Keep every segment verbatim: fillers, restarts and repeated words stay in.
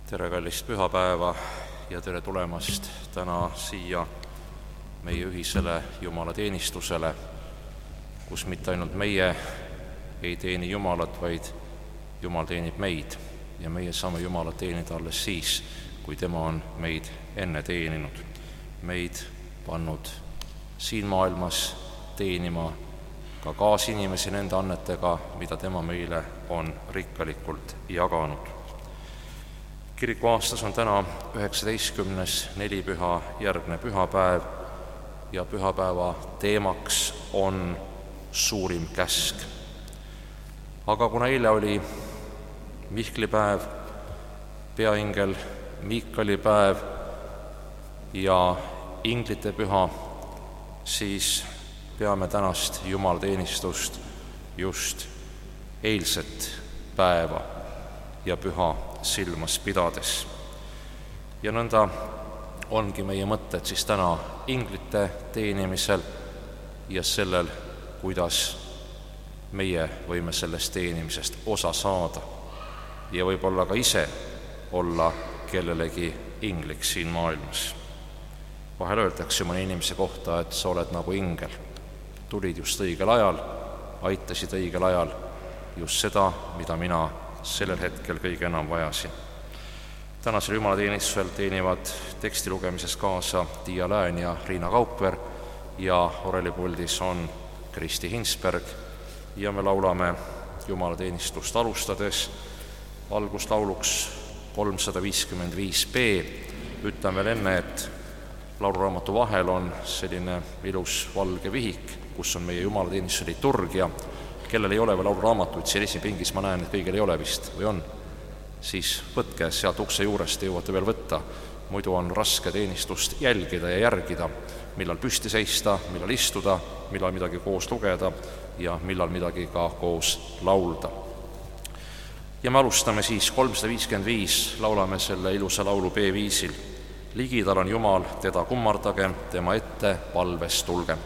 Tere kallist pühapäeva ja tere tulemast täna siia meie ühisele jumalateenistusele, kus mitte ainult meie ei teeni Jumalat, vaid Jumal teenib meid ja meie saame Jumalat teenida alles siis, kui tema on meid enne teeninud, meid pannud siin maailmas teenima ka kaasinimesi nende annetega, mida tema meile on rikkalikult jaganud. Kiriku aastas on täna üheksateistkümnes nelipüha järgne pühapäev ja pühapäeva teemaks on suurim käsk. Aga kuna eile oli Mihklipäev, peaingel Miikali päev ja inglite püha, siis peame tänast jumalateenistust just eilset päeva ja püha silmas pidades. Ja nõnda ongi meie mõtted siis täna inglite teenimisel ja sellel, kuidas meie võime sellest teenimisest osa saada ja võib-olla ka ise olla kellelegi ingliks siin maailmas. Vahel öeldakse mõne inimese kohta, et sa oled nagu ingel. Tulid just õigel ajal, aitasid õigel ajal just seda, mida mina sellel hetkel kõige enam vajasin. Tänasel jumalateenistusel teenivad teksti lugemises kaasa Tiia Lään ja Riina Kaupver ja orelipuldis on Kristi Hinsberg ja me laulame jumalateenistust alustades alguslauluks kolmsada viiskümmend viis B. Ütlen veel enne, et lauluraamatu vahel on selline ilus valge vihik, kus on meie jumalateenistuse liturgia. Kellel ei ole veel lauluraamatuid, siin esipingis ma näen, et kõigil ei ole vist või on, siis võtke sealt ukse juurest, te jõuate veel võtta. Muidu on raske teenistust jälgida ja järgida, millal püsti seista, millal istuda, millal midagi koos lugeda ja millal midagi ka koos laulda. Ja me alustame siis kolmsada viiskümmend viis, laulame selle ilusa laulu B-viisil. Ligidal on Jumal, teda kummardage, tema ette palves tulge.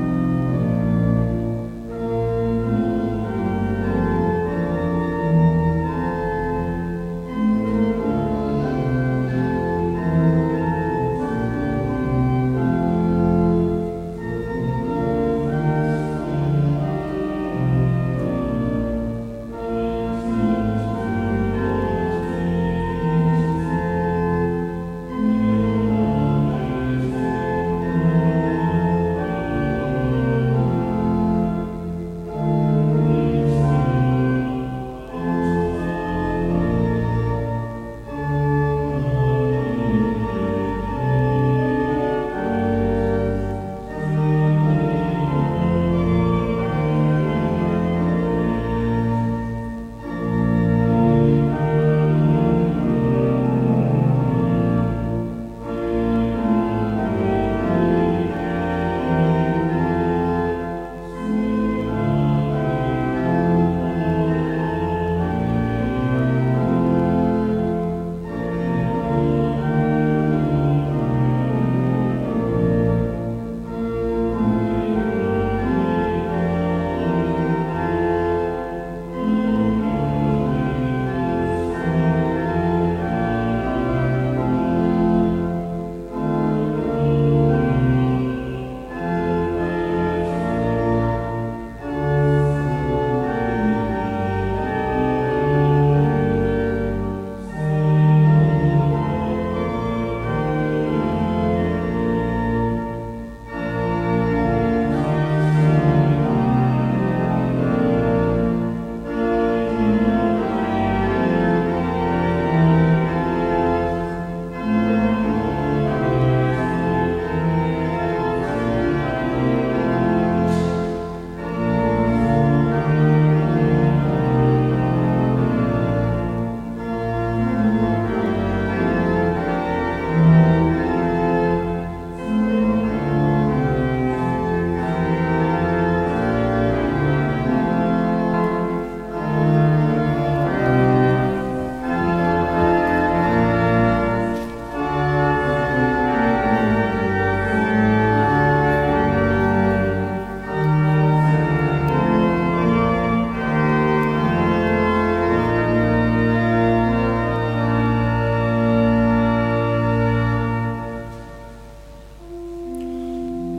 Thank you.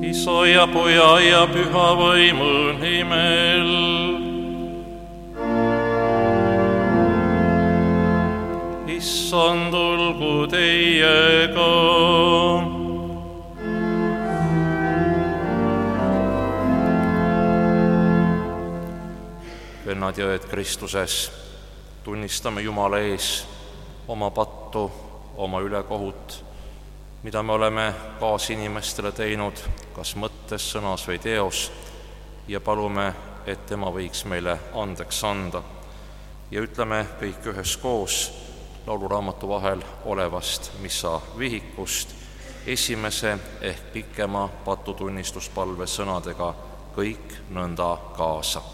Isa ja Poja ja Püha Vaimu nimel. Issand olgu teiega. Vennad ja õed Kristuses, tunnistame Jumala ees oma pattu, oma ülekohut, mida me oleme kaasinimestele teinud, kas mõttes, sõnas või teos, ja palume, et tema võiks meile andeks anda. Ja ütleme kõik üheskoos lauluraamatu vahel olevast missa vihikust esimese ehk pikema patutunnistuspalve sõnadega kõik nõnda kaasa.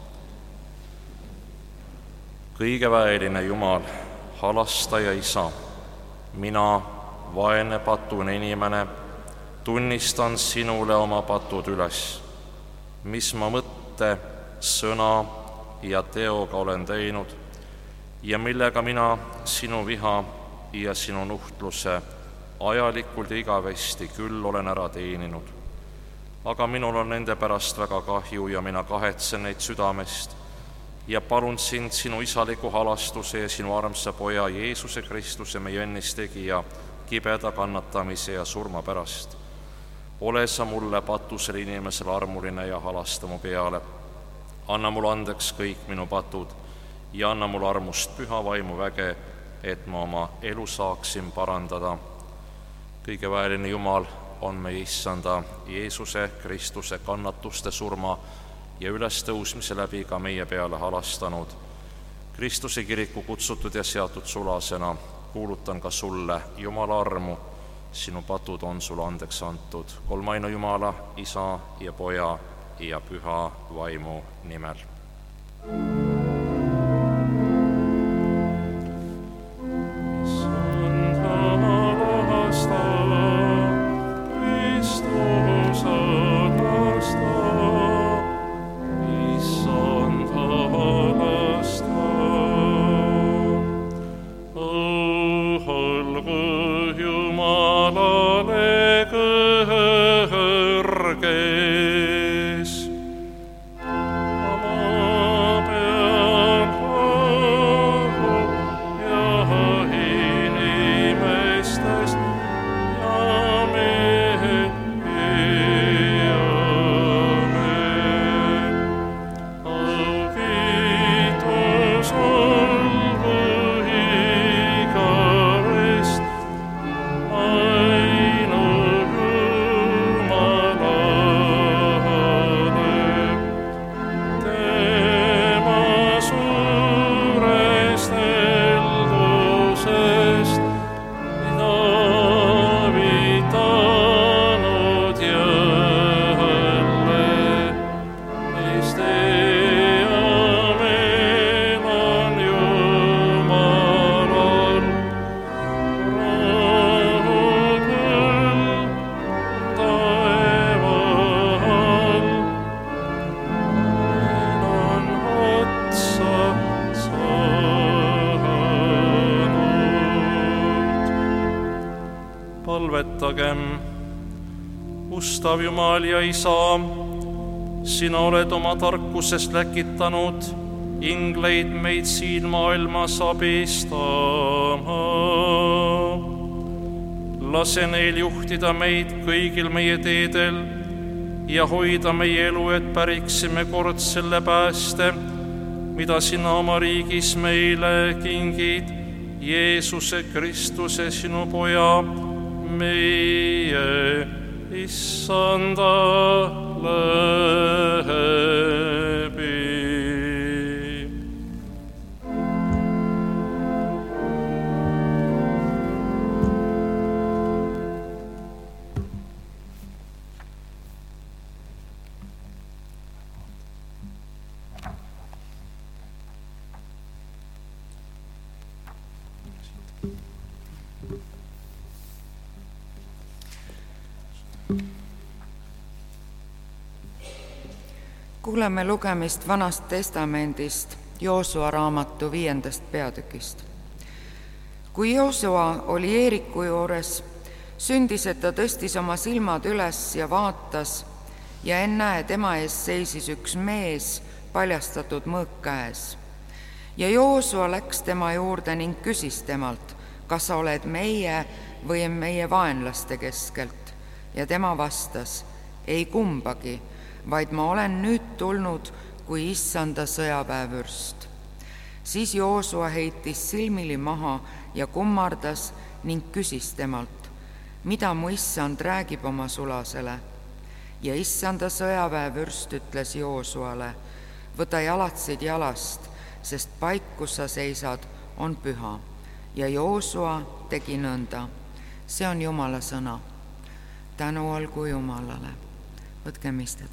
Kõigeväeline Jumal, halastaja Isa, mina, vaene patune inimene, tunnistan sinule oma patud üles, mis ma mõtte, sõna ja teoga olen teinud ja millega mina sinu viha ja sinu nuhtluse ajalikult ja igavesti küll olen ära teeninud. Aga minul on nende pärast väga kahju ja mina kahetsen neid südamest ja palun sind sinu isaliku halastuse ja sinu armsa Poja Jeesuse Kristuse, meie õnnistegija, kibeda kannatamise ja surma pärast. Ole sa mulle patusele inimesele armuline ja halasta mu peale. Anna mul andeks kõik minu patud ja anna mul armust püha vaimu väge, et ma oma elu saaksin parandada. Kõigeväeline Jumal on meie Issanda Jeesuse Kristuse kannatuste, surma ja ülestõusmise läbi ka meie peale halastanud. Kristuse kiriku kutsutud ja seatud sulasena kuulutan ka sulle Jumala armu, sinu patud on sulle andeks antud. Kolmaina Jumala, Isa ja Poja ja Püha Vaimu nimel. Ustav Jumal ja Isa, sina oled oma tarkusest läkitanud ingleid meid siin maailmas abistama. Lase neil juhtida meid kõigil meie teedel ja hoida meie elu, et päriksime kord selle pääste, mida sina oma riigis meile kingid, Jeesuse Kristuse, sinu Poja, meie Issanda läbi. Kuuleme lugemist Vanast testamendist, Joosua raamatu viiendast peatükist. Kui Joosua oli Jeeriku juures, sündis, et ta tõstis oma silmad üles ja vaatas ja ennäe, tema ees seisis üks mees paljastatud mõõk käes. Ja Joosua läks tema juurde ning küsis temalt, kas sa oled meie või meie vaenlaste keskelt? Ja tema vastas, ei kumbagi, vaid ma olen nüüd tulnud kui issanda sõjaväevürst. Siis Joosua heitis silmili maha ja kummardas ning küsis temalt, mida mu issand räägib oma sulasele. Ja issanda sõjaväevürst ütles Joosuale, võta jalatsid jalast, sest paik, kus sa seisad, on püha. Ja Joosua tegi nõnda. See on Jumala sõna. Tänu olgu Jumalale. Võtkem istet.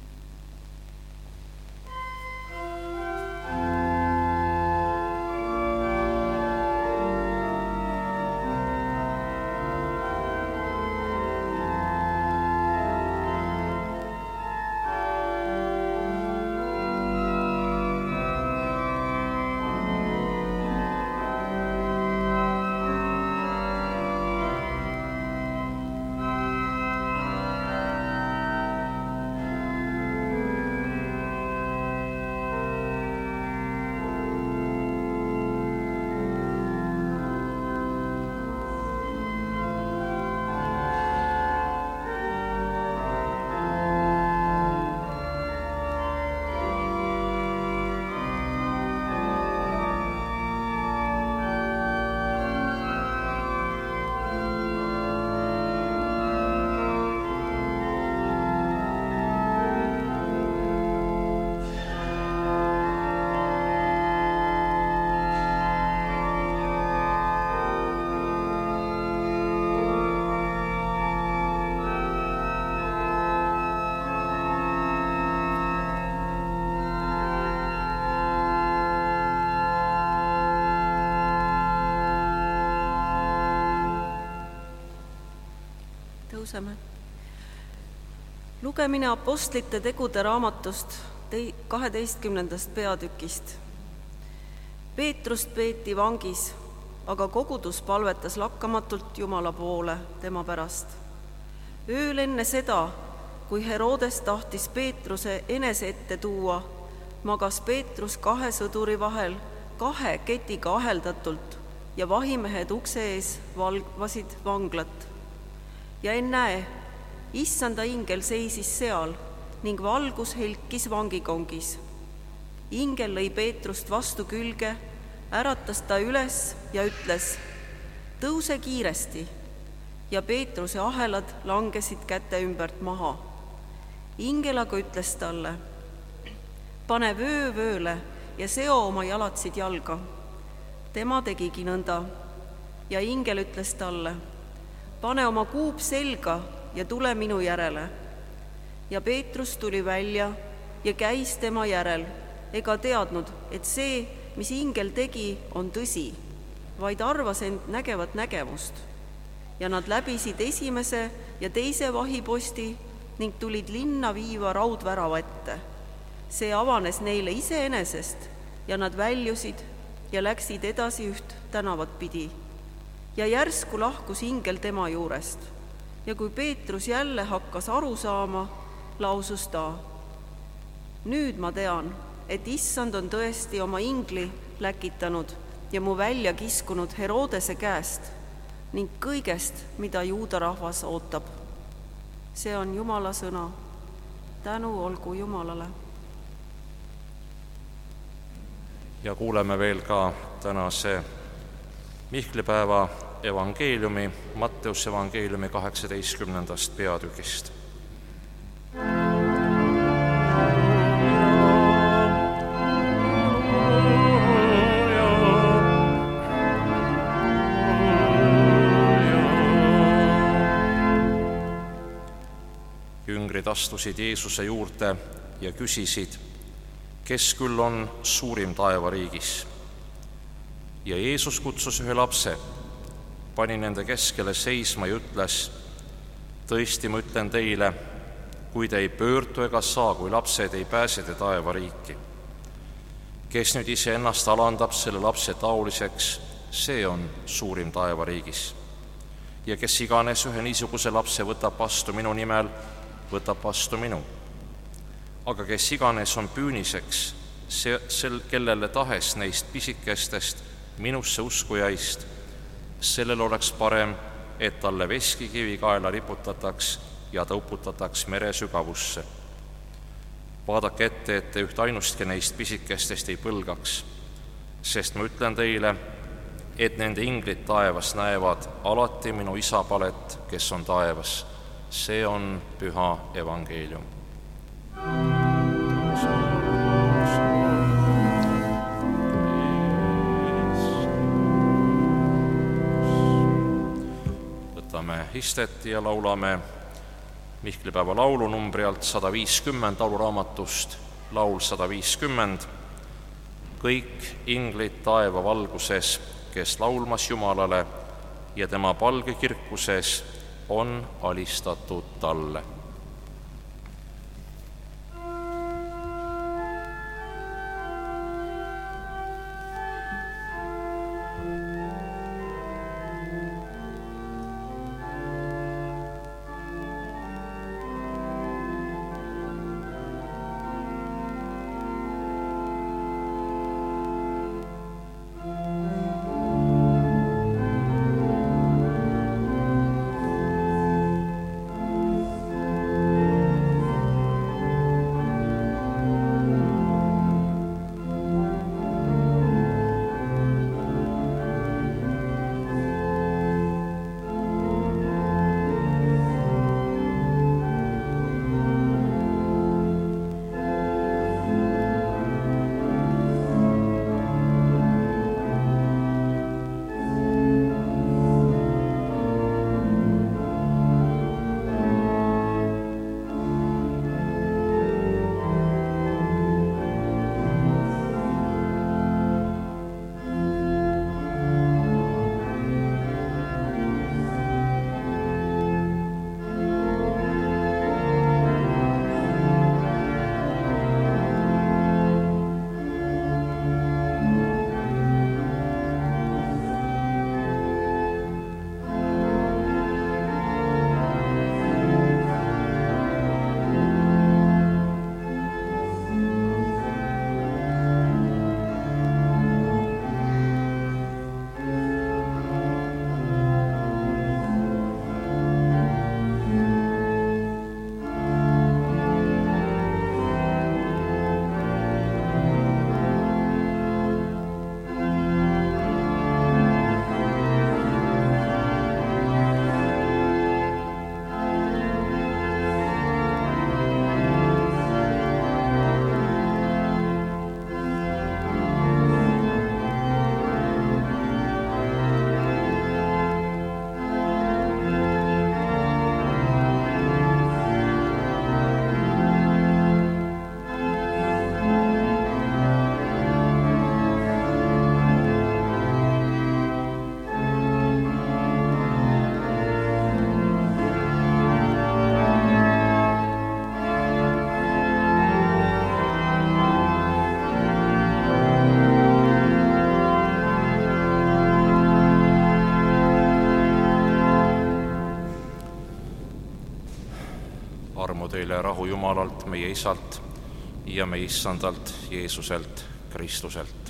Tõuseme. Lugemine apostlite tegude raamatust kaheteistkümnendast peatükist. Peetrust peeti vangis, aga kogudus palvetas lakkamatult Jumala poole tema pärast. Ööl enne seda, kui Herodes tahtis Peetruse enese ette tuua, magas Peetrus kahe sõduri vahel kahe ketiga aheldatult ja vahimehed ukse ees valvasid vanglat. Ja ennäe, issanda ingel seisis seal ning valgus helkis vangikongis. Ingel lõi Peetrust vastu külge, äratas ta üles ja ütles, tõuse kiiresti, ja Peetruse ahelad langesid käte ümbert maha. Ingel aga ütles talle, pane vöö vööle ja seo oma jalatsid jalga. Tema tegigi nõnda ja ingel ütles talle, pane oma kuup selga ja tule minu järele. Ja Peetrus tuli välja ja käis tema järel, ega teadnud, et see, mis ingel tegi, on tõsi, vaid arvas end nägevat nägemust. Ja nad läbisid esimese ja teise vahiposti ning tulid linna viiva raudvärava ette. See avanes neile iseenesest ja nad väljusid ja läksid edasi üht tänavat pidi. Ja järsku lahkus ingel tema juurest. Ja kui Peetrus jälle hakkas aru saama, lausus ta, nüüd ma tean, et issand on tõesti oma ingli läkitanud ja mu välja kiskunud Herodese käest ning kõigest, mida juuda rahvas ootab. See on Jumala sõna. Tänu olgu Jumalale. Ja kuuleme veel ka tänase Mihklipäeva evangeeliumi, Matteuse evangeeliumi kaheksateistkümnendast peatükist. Jüngrid astusid Jeesuse juurde ja küsisid, kes küll on suurim taevariigis. Ja Jeesus kutsus ühe lapse, pani nende keskele seisma ja ütles, tõesti ma ütlen teile, kui te ei pöördu ega saa, kui lapsed ei pääse te taevariiki. Kes nüüd ise ennast alandab selle lapse taoliseks, see on suurim taevariigis. ja kes iganes ühe niisuguse lapse võtab vastu minu nimel, võtab vastu minu. Aga kes iganes on püüniseks see, sel, kellele tahes neist pisikestest minusse uskujaist, sellel oleks parem, et talle veskikivi kaela riputataks ja ta uputataks mere sügavusse. Vaadake ette, et te üht ainustki neist pisikestest ei põlgaks, sest ma ütlen teile, et nende inglid taevas näevad alati minu isa palet, kes on taevas. See on püha evangeelium. Võtame istet ja laulame Mihklipäeva laulu numbri alt sada viiskümmend lauluraamatust, laul sada viiskümmend. Kõik inglid taeva valguses, kes laulmas Jumalale ja tema palgekirkuses on alistatud talle. Teile rahu Jumalalt, meie Isalt ja meie Issandalt Jeesuselt Kristuselt.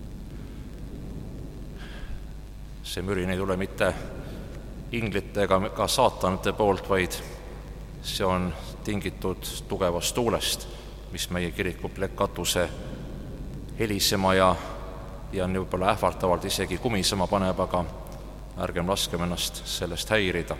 See mürin ei tule mitte inglite ega ka saatanate poolt, vaid see on tingitud tugevast tuulest, mis meie kiriku plekkatuse helisema ja, ja võib-olla ähvartavalt isegi kumisema paneb, aga ärgem laskem ennast sellest häirida.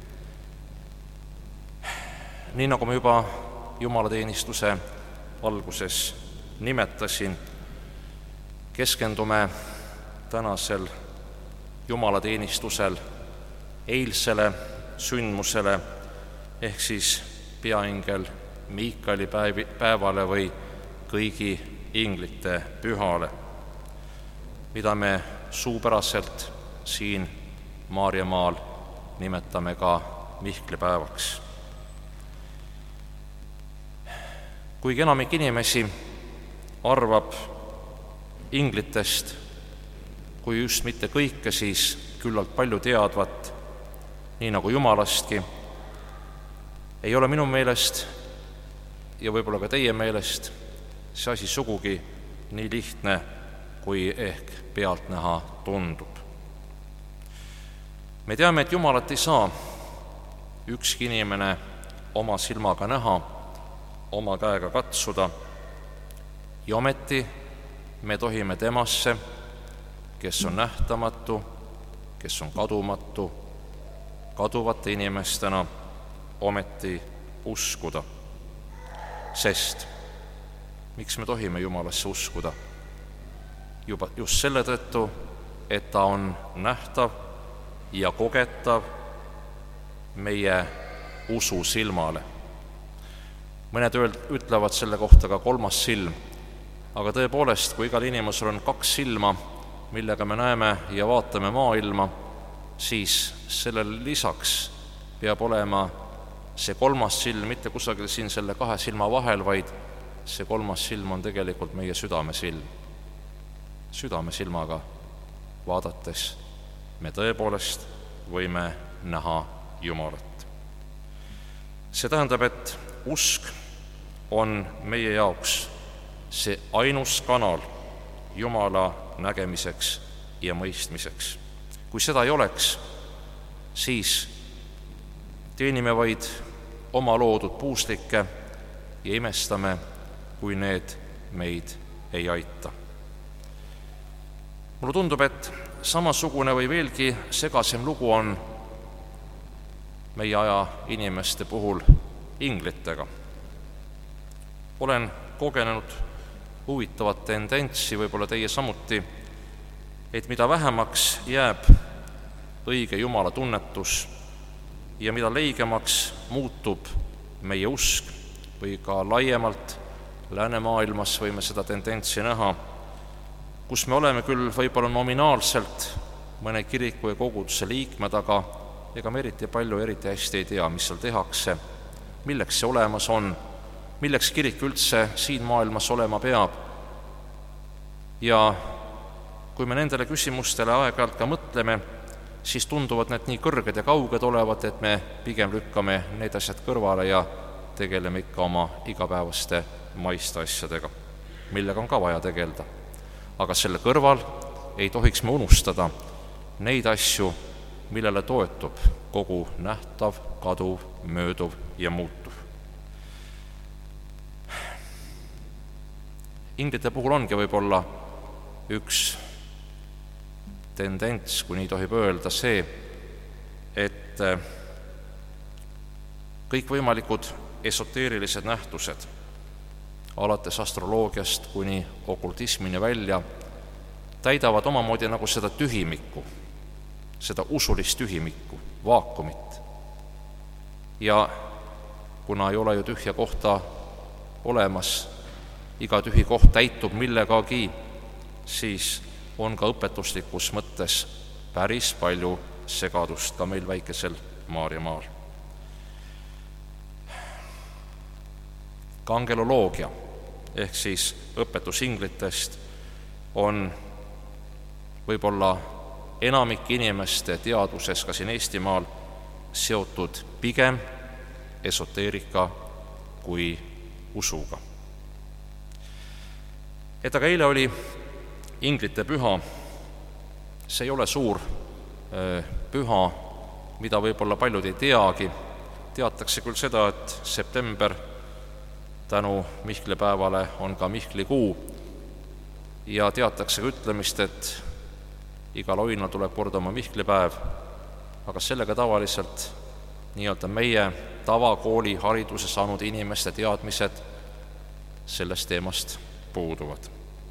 Nii nagu ma juba jumalateenistuse alguses nimetasin, keskendume tänasel jumalateenistusel eilsele sündmusele ehk siis peaingel Miikaeli päevale või kõigi inglite pühale, mida me suupäraselt siin Maarjamaal nimetame ka Mihklipäevaks. Kuigi enamik inimesi arvab inglitest, kui just mitte kõike, siis küllalt palju teadvat, nii nagu Jumalastki, ei ole minu meelest ja võib-olla ka teie meelest see asi sugugi nii lihtne, kui ehk pealtnäha tundub. Me teame, et Jumalat ei saa ükski inimene oma silmaga näha, oma käega katsuda, ja ometi me tohime temasse, kes on nähtamatu, kes on kadumatu, kaduvate inimestena ometi uskuda. Sest miks me tohime Jumalasse uskuda? Juba just selle tõttu, et ta on nähtav ja kogetav meie usu silmale. Mõned ütlevad selle kohta ka kolmas silm, aga tõepoolest, kui igal inimesel on kaks silma, millega me näeme ja vaatame maailma, siis sellel lisaks peab olema see kolmas silm mitte kusagil siin selle kahe silma vahel, vaid see kolmas silm on tegelikult meie südamesilm. Südamesilmaga vaadates me tõepoolest võime näha Jumalat. See tähendab, et usk on meie jaoks see ainus kanal Jumala nägemiseks ja mõistmiseks. Kui seda ei oleks, siis teenime vaid oma loodud puuslikke ja imestame, kui need meid ei aita. Mulle tundub, et samasugune või veelgi segasem lugu on meie aja inimeste puhul inglitega. Olen kogenud huvitavat tendentsi, võib-olla teie samuti, et mida vähemaks jääb õige Jumala tunnetus ja mida leigemaks muutub meie usk või ka laiemalt läänemaailmas võime seda tendentsi näha, kus me oleme küll võib-olla nominaalselt mõne kiriku ja koguduse liikmed, aga ega me eriti palju, eriti hästi ei tea, mis seal tehakse, milleks see olemas on, milleks kirik üldse siin maailmas olema peab. Ja kui me nendele küsimustele aeg-ajalt ka mõtleme, siis tunduvad need nii kõrged ja kauged olevat, et me pigem lükkame need asjad kõrvale ja tegeleme ikka oma igapäevaste maiste asjadega, millega on ka vaja tegelda. Aga selle kõrval ei tohiks me unustada neid asju, millele toetub kogu nähtav, kaduv, mööduv ja muutuv. Inglite puhul ongi võib-olla üks tendents, kui nii tohib öelda, see, et kõikvõimalikud esoteerilised nähtused, alates astroloogiast kuni okultismini välja, täidavad omamoodi nagu seda tühimikku, seda usulist tühimikku, vaakumit. Ja kuna ei ole ju tühja kohta olemas, iga tühi koht täitub millegagi, siis on ka õpetuslikus mõttes päris palju segadust ka meil väikesel Maarjamaal. Ka angeloloogia ehk siis õpetus inglitest on võib-olla enamik inimeste teaduses ka siin Eestimaal seotud pigem esoteerika kui usuga. Et aga eile oli inglite püha, see ei ole suur püha, mida võib-olla paljud ei teagi. Teatakse küll seda, et september tänu Mihklipäevale on ka Mihklikuu ja teatakse ka ütlemist, et igal oinal tuleb kord oma Mihklipäev, aga sellega tavaliselt nii-öelda meie tavakooli hariduse saanud inimeste teadmised sellest teemast puuduvad.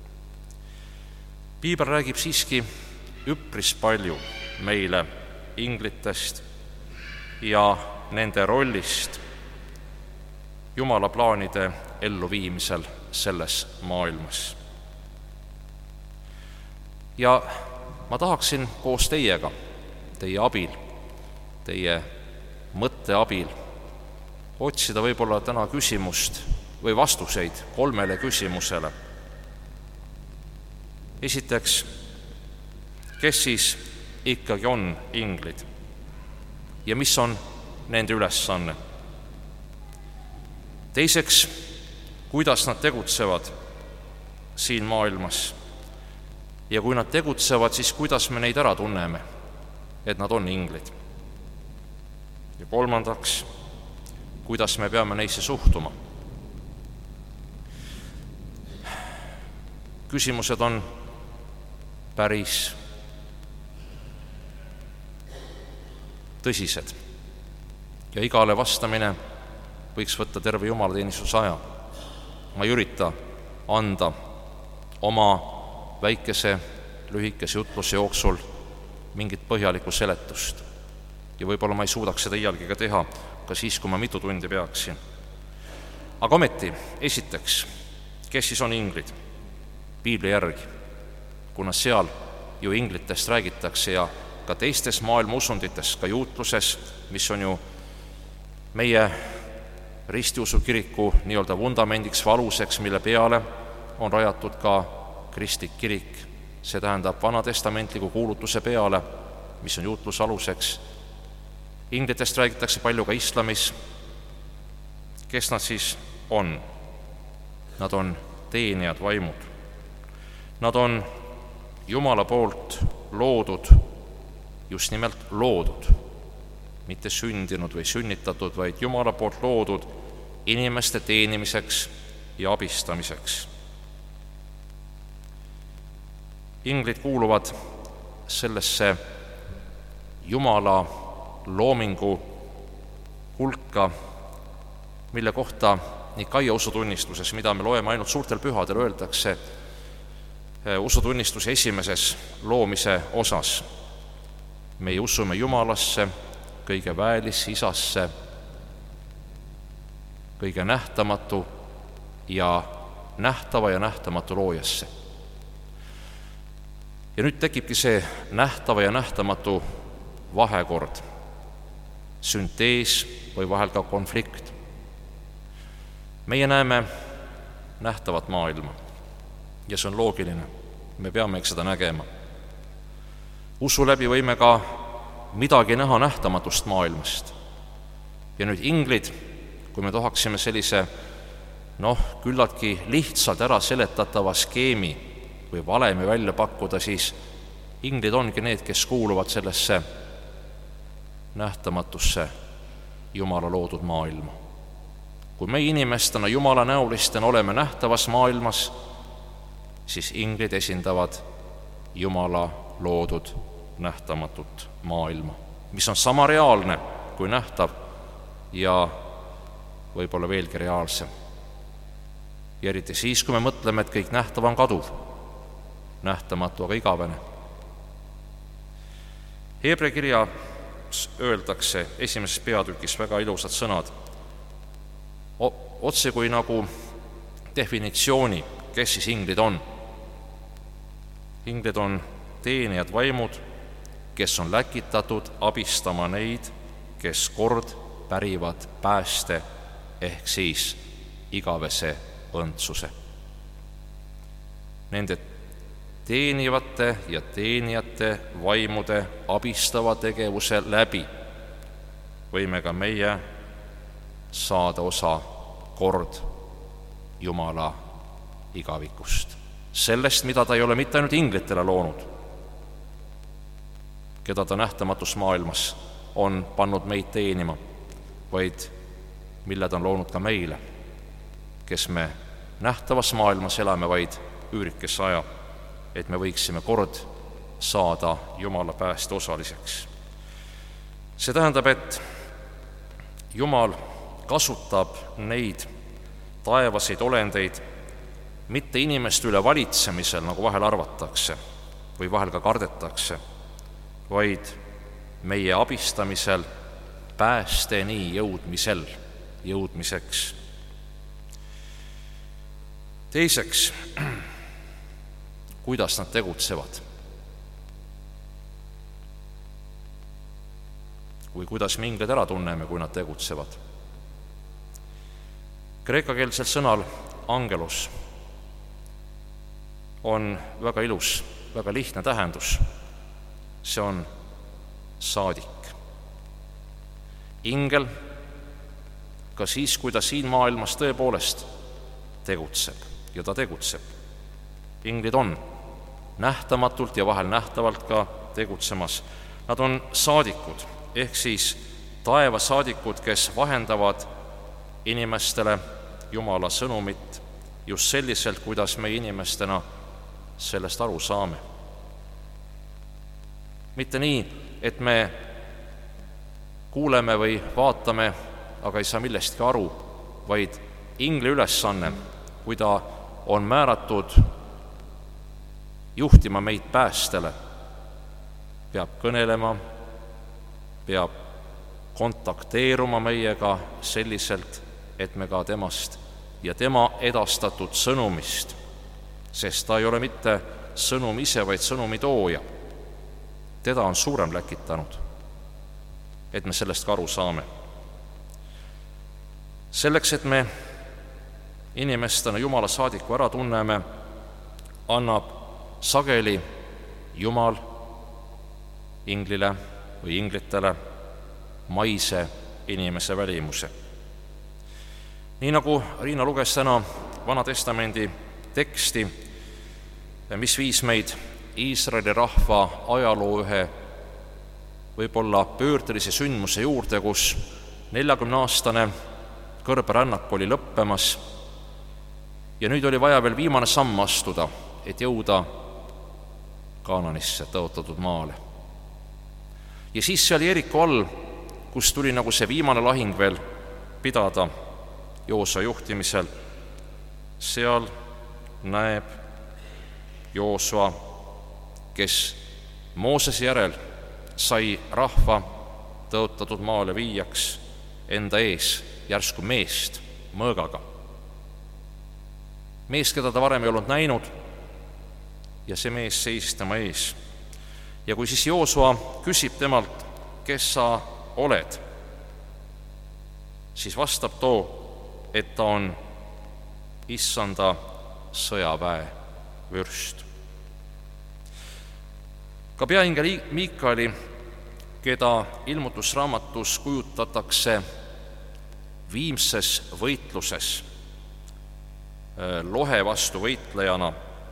Piibel räägib siiski üpris palju meile inglitest ja nende rollist Jumala plaanide elluviimisel selles maailmas. Ja ma tahaksin koos teiega, teie abil, teie mõtte abil otsida võib-olla täna küsimust või vastuseid kolmele küsimusele. Esiteks, kes siis ikkagi on inglid? ja mis on nende ülesanne. Teiseks, kuidas nad tegutsevad siin maailmas. Ja kui nad tegutsevad, siis kuidas me neid ära tunneme, et nad on inglid. Ja kolmandaks, kuidas me peame neisse suhtuma. Küsimused on päris tõsised ja igale vastamine võiks võtta terve jumalateenistuse aja. Ma ei ürita anda oma väikese lühikese jutluse jooksul mingit põhjalikku seletust ja võib-olla ma ei suudaks seda iialgi ka teha, ka siis, kui ma mitu tundi peaksin. Aga ometi, esiteks, kes siis on inglid? Piibli järgi, kuna seal ju inglitest räägitakse ja ka teistes maailma usundites, ka juutluses, mis on ju meie ristiusu kiriku nii-öelda vundamendiks või aluseks, mille peale on rajatud ka kristlik kirik, see tähendab vanatestamentliku kuulutuse peale, mis on juutluse aluseks. Inglitest räägitakse palju ka islamis. Kes nad siis on? Nad on teenijad vaimud. Nad on Jumala poolt loodud, just nimelt loodud, mitte sündinud või sünnitatud, vaid Jumala poolt loodud inimeste teenimiseks ja abistamiseks. Inglid kuuluvad sellesse Jumala loomingu hulka, mille kohta Nikaia usutunnistuses, mida me loeme ainult suurtel pühadel, öeldakse usutunnistuse esimeses loomise osas. Me usume Jumalasse, kõige väelisse Isasse, kõige nähtamatu ja nähtava ja nähtamatu loojasse. Ja nüüd tekibki see nähtava ja nähtamatu vahekord, süntees või vahel ka konflikt. Meie näeme nähtavat maailma ja see on loogiline, me peame seda nägema. Usu läbi võime ka midagi näha nähtamatust maailmast. Ja nüüd inglid, kui me tahaksime sellise, noh, küllaltki lihtsalt ära seletatava skeemi või valemi välja pakkuda, siis inglid ongi need, kes kuuluvad sellesse nähtamatusse Jumala loodud maailma. Kui meie inimestena Jumala näolistena oleme nähtavas maailmas, siis inglid esindavad Jumala loodud nähtamatut maailma, mis on sama reaalne kui nähtav ja võib-olla veelgi reaalsem. Ja eriti siis, kui me mõtleme, et kõik nähtav on kaduv, nähtamatu aga igavene. Heebrea kirjas öeldakse esimeses peatükis väga ilusad sõnad, otse kui nagu definitsiooni, kes siis inglid on. Inglid on teenijad vaimud, kes on läkitatud abistama neid, kes kord pärivad pääste ehk siis igavese õndsuse. Nende teenivate ja teenijate vaimude abistava tegevuse läbi võime ka meie saada osa kord Jumala igavikust. Sellest, mida ta ei ole mitte ainult inglitele loonud, keda ta nähtamatus maailmas on pannud meid teenima, vaid mille ta on loonud ka meile, kes me nähtavas maailmas elame vaid üürikese aja, et me võiksime kord saada Jumala pääste osaliseks. See tähendab, et Jumal kasutab neid taevaseid olendeid mitte inimeste üle valitsemisel, nagu vahel arvatakse või vahel ka kardetakse, vaid meie abistamisel päästeni jõudmisel, jõudmiseks. Teiseks, kuidas nad tegutsevad? Või kuidas me inglid ära tunneme, kui nad tegutsevad? Kreekakeelsel sõnal angelos on väga ilus, väga lihtne tähendus. See on saadik. ingel ka siis, kui ta siin maailmas tõepoolest tegutseb ja ta tegutseb. Inglid on nähtamatult ja vahel nähtavalt ka tegutsemas. Nad on saadikud, ehk siis taevasaadikud, kes vahendavad inimestele Jumala sõnumit just selliselt, kuidas me inimestena sellest aru saame. Mitte nii, et me kuuleme või vaatame, aga ei saa millestki aru, vaid ingli ülesanne, kui ta on määratud juhtima meid päästele, peab kõnelema, peab kontakteeruma meiega selliselt, et me ka temast ja tema edastatud sõnumist, sest ta ei ole mitte sõnum ise, vaid sõnumi tooja. Teda on suurem läkitanud, et me sellest ka aru saame. Selleks, et me inimestena Jumala saadiku ära tunneme, annab sageli Jumal inglile või inglitele maise inimese välimuse. Nii nagu Riina luges täna Vana Testamendi teksti, mis viis meid Iisraeli rahva ajaloo ühe võib-olla pöördelise sündmuse juurde, kus neljakümneaastane kõrberännak oli lõppemas ja nüüd oli vaja veel viimane samm astuda, et jõuda Kaananisse, tõotatud maale. Ja siis see oli Jeriko all, kus tuli nagu see viimane lahing veel pidada Joosua juhtimisel. Seal näeb Joosua, kes Moosese järel sai rahva tõotatud maale viijaks enda ees järsku meest mõõgaga. Mees, keda ta varem ei olnud näinud, ja see mees seisis tema ees. Ja kui siis Joosua küsib temalt, kes sa oled, siis vastab too, et ta on issanda sõjaväe vürst. Ka peaingel Miikali, keda ilmutusraamatus kujutatakse viimses võitluses lohe vastu võitlejana,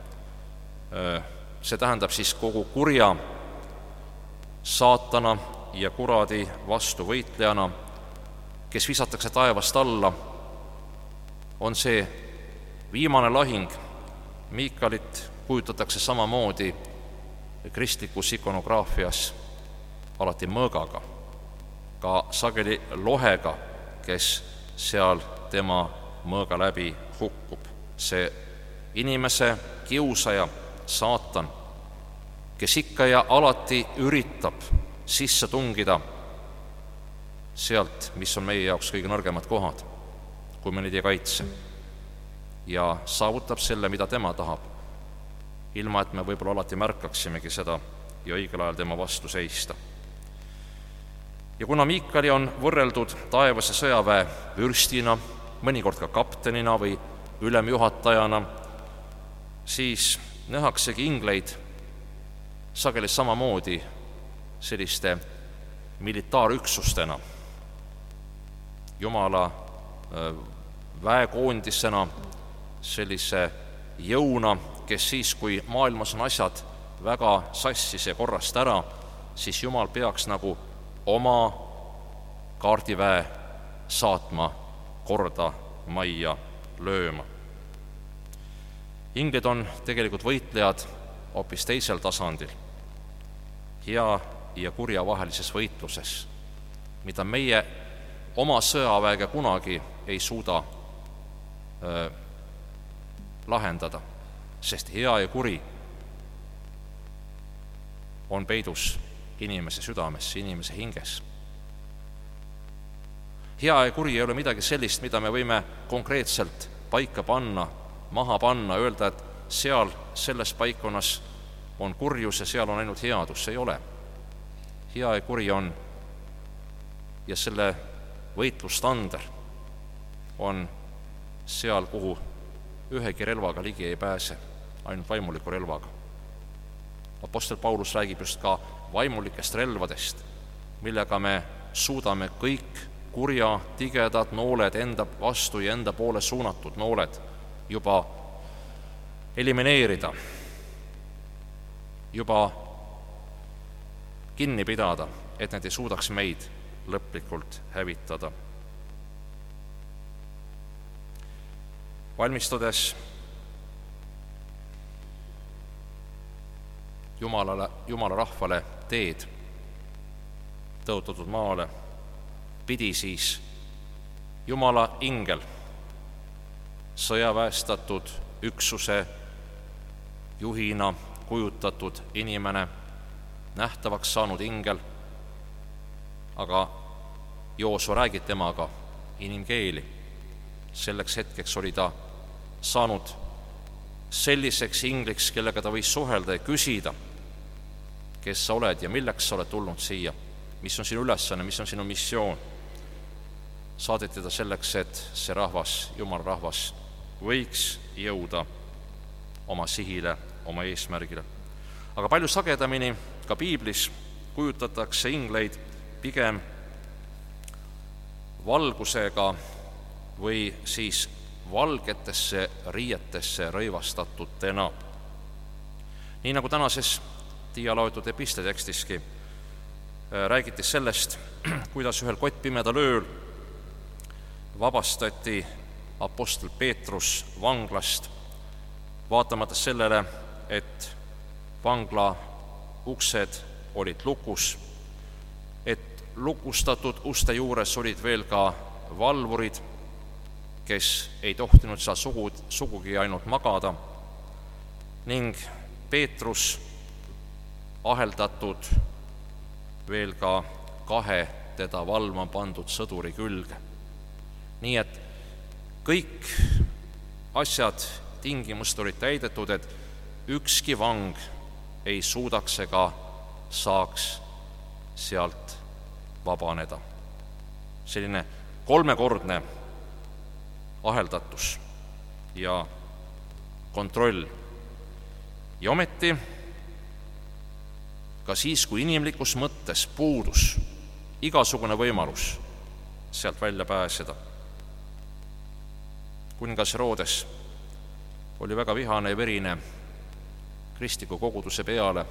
see tähendab siis kogu kurja, saatana ja kuradi vastu võitlejana, kes visatakse taevast alla, on see viimane lahing. Miikalit kujutatakse samamoodi kristlikus ikonograafias alati mõõgaga, ka sageli lohega, kes seal tema mõõga läbi hukkub. See inimese kiusaja, saatan, kes ikka ja alati üritab sisse tungida sealt, mis on meie jaoks kõige nõrgemad kohad, kui me neid ei kaitse, ja saavutab selle, mida tema tahab, ilma et me võib-olla alati märkaksimegi seda ja õigel ajal tema vastu seista. Ja kuna Miikali on võrreldud taevase sõjaväe vürstina, mõnikord ka kaptenina või ülemjuhatajana, siis nähaksegi ingleid sageli samamoodi selliste militaarüksustena, Jumala väekoondisena, sellise jõuna, kes siis, kui maailmas on asjad väga sassis ja korrast ära, siis Jumal peaks nagu oma kaardiväe saatma korda majja lööma. Inglid on tegelikult võitlejad hoopis teisel tasandil, hea ja kurja vahelises võitluses, mida meie oma sõjaväega kunagi ei suuda öö, lahendada, sest hea ja kuri on peidus inimese südamesse, inimese hinges. Hea ja kuri ei ole midagi sellist, mida me võime konkreetselt paika panna, maha panna, öelda, et seal, selles paikkonnas on kurjus ja seal on ainult headus. See ei ole. Hea ja kuri on, ja selle võitlustander on seal, kuhu ühegi relvaga ligi ei pääse, ainult vaimuliku relvaga. Apostel Paulus räägib just ka vaimulikest relvadest, millega me suudame kõik kurja, tigedad nooled, enda vastu ja enda poole suunatud nooled juba elimineerida, juba kinni pidada, et need ei suudaks meid lõplikult hävitada. Valmistudes Jumalale, Jumala rahvale teed tõotatud maale, pidi siis Jumala ingel, sõjaväestatud üksuse juhina kujutatud inimene, nähtavaks saanud ingel, aga Joosua räägib temaga inimkeeli. Selleks hetkeks oli ta saanud selliseks ingliks, kellega ta võis suhelda ja küsida, kes sa oled ja milleks sa oled tulnud siia, mis on sinu ülesanne, mis on sinu missioon. Saadeti ta selleks, et see rahvas, Jumala rahvas, võiks jõuda oma sihile, oma eesmärgile. Aga palju sagedamini ka piiblis kujutatakse ingleid pigem valgusega või siis valgetesse riietesse rõivastatutena. Nii nagu tänases Tiia loetud epistletekstiski räägiti sellest, kuidas ühel kottpimedal ööl vabastati apostel Peetrus vanglast, vaatamata sellele, et vangla uksed olid lukus, et lukustatud uste juures olid veel ka valvurid, kes ei tohtinud seal sugu, sugugi ainult magada, ning Peetrus aheldatud veel ka kahe teda valma pandud sõduri külge. Nii et kõik asjad, tingimused olid täidetud, et ükski vang ei suudaks ega saaks sealt vabaneda. Selline kolmekordne aheldatus ja kontroll. Ja ometi ka siis, kui inimlikus mõttes puudus igasugune võimalus sealt välja pääseda. Kuningas Herodes oli väga vihane ja verine kristliku koguduse peale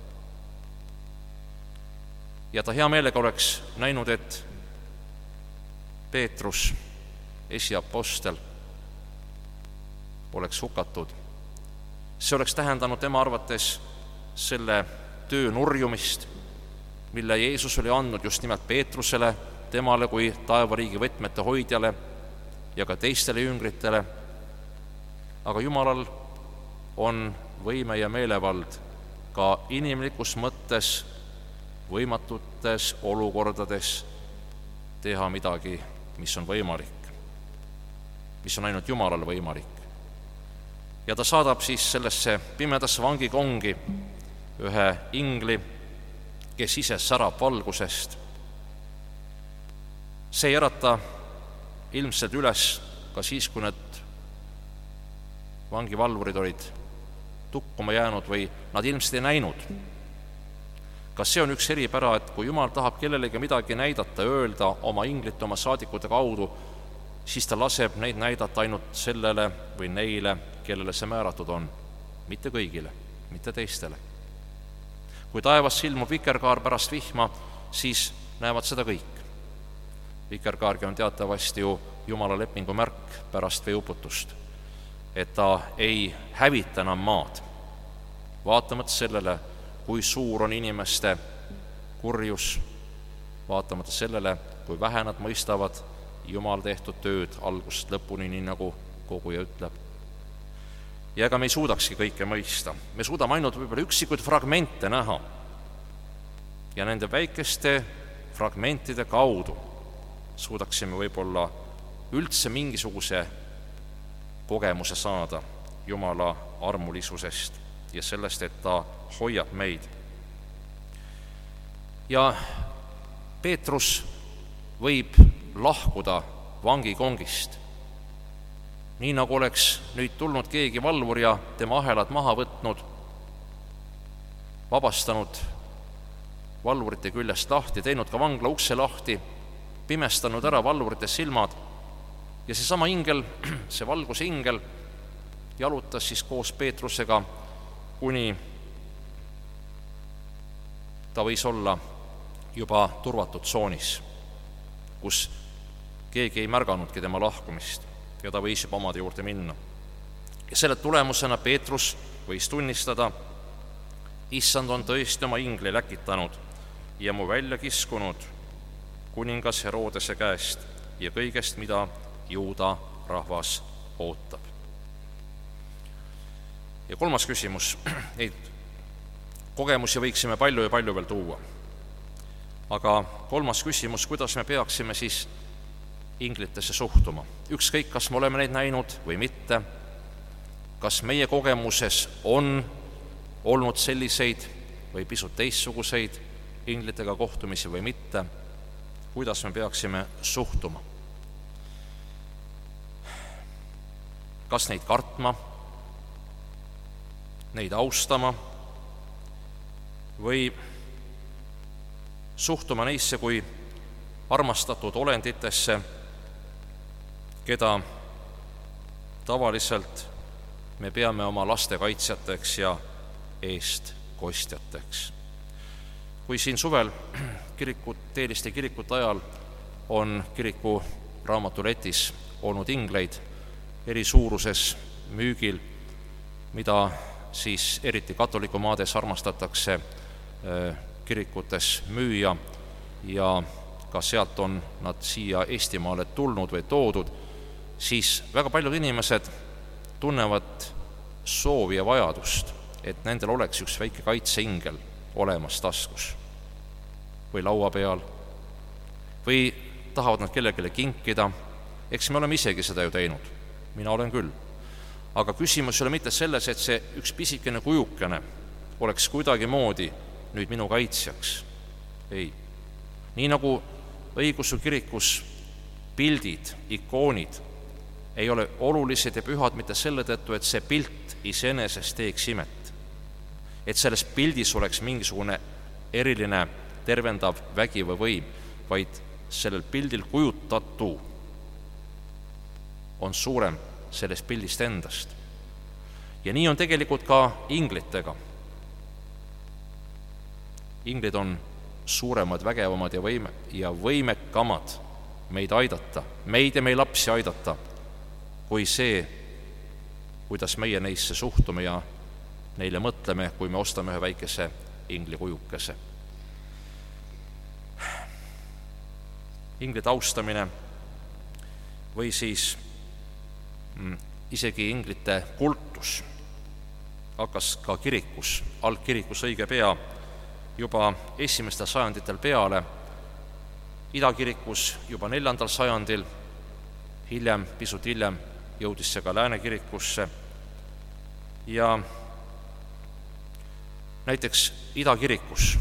ja ta hea meelega oleks näinud, et Peetrus, esiapostel, oleks hukatud. See oleks tähendanud tema arvates selle töö nurjumist, mille Jeesus oli andnud just nimelt Peetrusele, temale kui taevariigi võtmete hoidjale ja ka teistele jüngritele. Aga Jumalal on võime ja meelevald ka inimlikus mõttes võimatutes olukordades teha midagi, mis on võimalik, mis on ainult Jumalal võimalik. Ja ta saadab siis sellesse pimedasse vangikongi ühe ingli, kes ise särab valgusest. See ei ärata ilmselt üles ka siis, kui need vangivalvurid olid tukkuma jäänud või nad ilmselt ei näinud. Kas see on üks eripära, et kui Jumal tahab kellelegi midagi näidata, öelda oma inglite, oma saadikute kaudu, siis ta laseb neid näidata ainult sellele või neile, kellele see määratud on, mitte kõigile, mitte teistele. Kui taevas ilmub vikerkaar pärast vihma, siis näevad seda kõik. Vikerkaargi on teatavasti ju Jumala lepingu märk pärast veeuputust, et ta ei hävita enam maad, vaatamata sellele, kui suur on inimeste kurjus, vaatamata sellele, kui vähe nad mõistavad Jumal tehtud tööd algusest lõpuni, nii nagu koguja ütleb. Ja ega me ei suudakski kõike mõista. Me suudame ainult võib-olla üksikuid fragmente näha. Ja nende väikeste fragmentide kaudu suudaksime võib-olla üldse mingisuguse kogemuse saada Jumala armulisusest ja sellest, et ta hoiab meid. Ja Peetrus võib lahkuda vangikongist, nii nagu oleks nüüd tulnud keegi valvur ja tema ahelad maha võtnud, vabastanud valvurite küljest lahti, teinud ka vangla ukse lahti, pimestanud ära valvurite silmad ja seesama ingel, see valguse ingel, jalutas siis koos Peetrusega, kuni ta võis olla juba turvatud tsoonis, kus keegi ei märganudki tema lahkumist ja ta võis juba omade juurde minna. Ja selle tulemusena Peetrus võis tunnistada, issand on tõesti oma ingli läkitanud ja mu välja kiskunud kuningas Herodese käest ja kõigest, mida Juuda rahvas ootab. Ja kolmas küsimus, neid kogemusi võiksime palju ja palju veel tuua. Aga kolmas küsimus, kuidas me peaksime siis inglitesse suhtuma? Ükskõik, kas me oleme neid näinud või mitte, kas meie kogemuses on olnud selliseid või pisut teistsuguseid inglitega kohtumisi või mitte, kuidas me peaksime suhtuma? Kas neid kartma, neid austama või suhtuma neisse kui armastatud olenditesse, keda tavaliselt me peame oma laste kaitsjateks ja eestkostjateks. Kui siin suvel kirikut, teeliste kirikute ajal on kiriku raamatuletis olnud ingleid eri suuruses müügil, mida siis eriti katoliku maades armastatakse kirikutes müüa ja ka sealt on nad siia Eestimaale tulnud või toodud, siis väga paljud inimesed tunnevad soovi ja vajadust, et nendel oleks üks väike kaitseingel olemas taskus või laua peal või tahavad nad kellelegi kinkida. Eks me oleme isegi seda ju teinud, mina olen küll. Aga küsimus ei ole mitte selles, et see üks pisikene kujukene oleks kuidagi moodi nüüd minu kaitsjaks. Ei. Nii nagu õigeusu kirikus pildid, ikoonid ei ole olulised ja pühad mitte selle tõttu, et see pilt iseenesest teeks imet. Et selles pildis oleks mingisugune eriline tervendav vägi või võim, vaid sellel pildil kujutatu on suurem sellest pildist endast. Ja nii on tegelikult ka inglitega. Inglid on suuremad, vägevamad ja, võime, ja võimekamad meid aidata, meid ja meie lapsi aidata, kui see, kuidas meie neisse suhtume ja neile mõtleme, kui me ostame ühe väikese ingli kujukese. Inglite austamine või siis mm, isegi inglite kultus hakkas ka kirikus, algkirikus õige pea, juba esimestel sajanditel peale, idakirikus juba neljandal sajandil, hiljem, pisut hiljem jõudis see ka lääne kirikusse ja näiteks idakirikus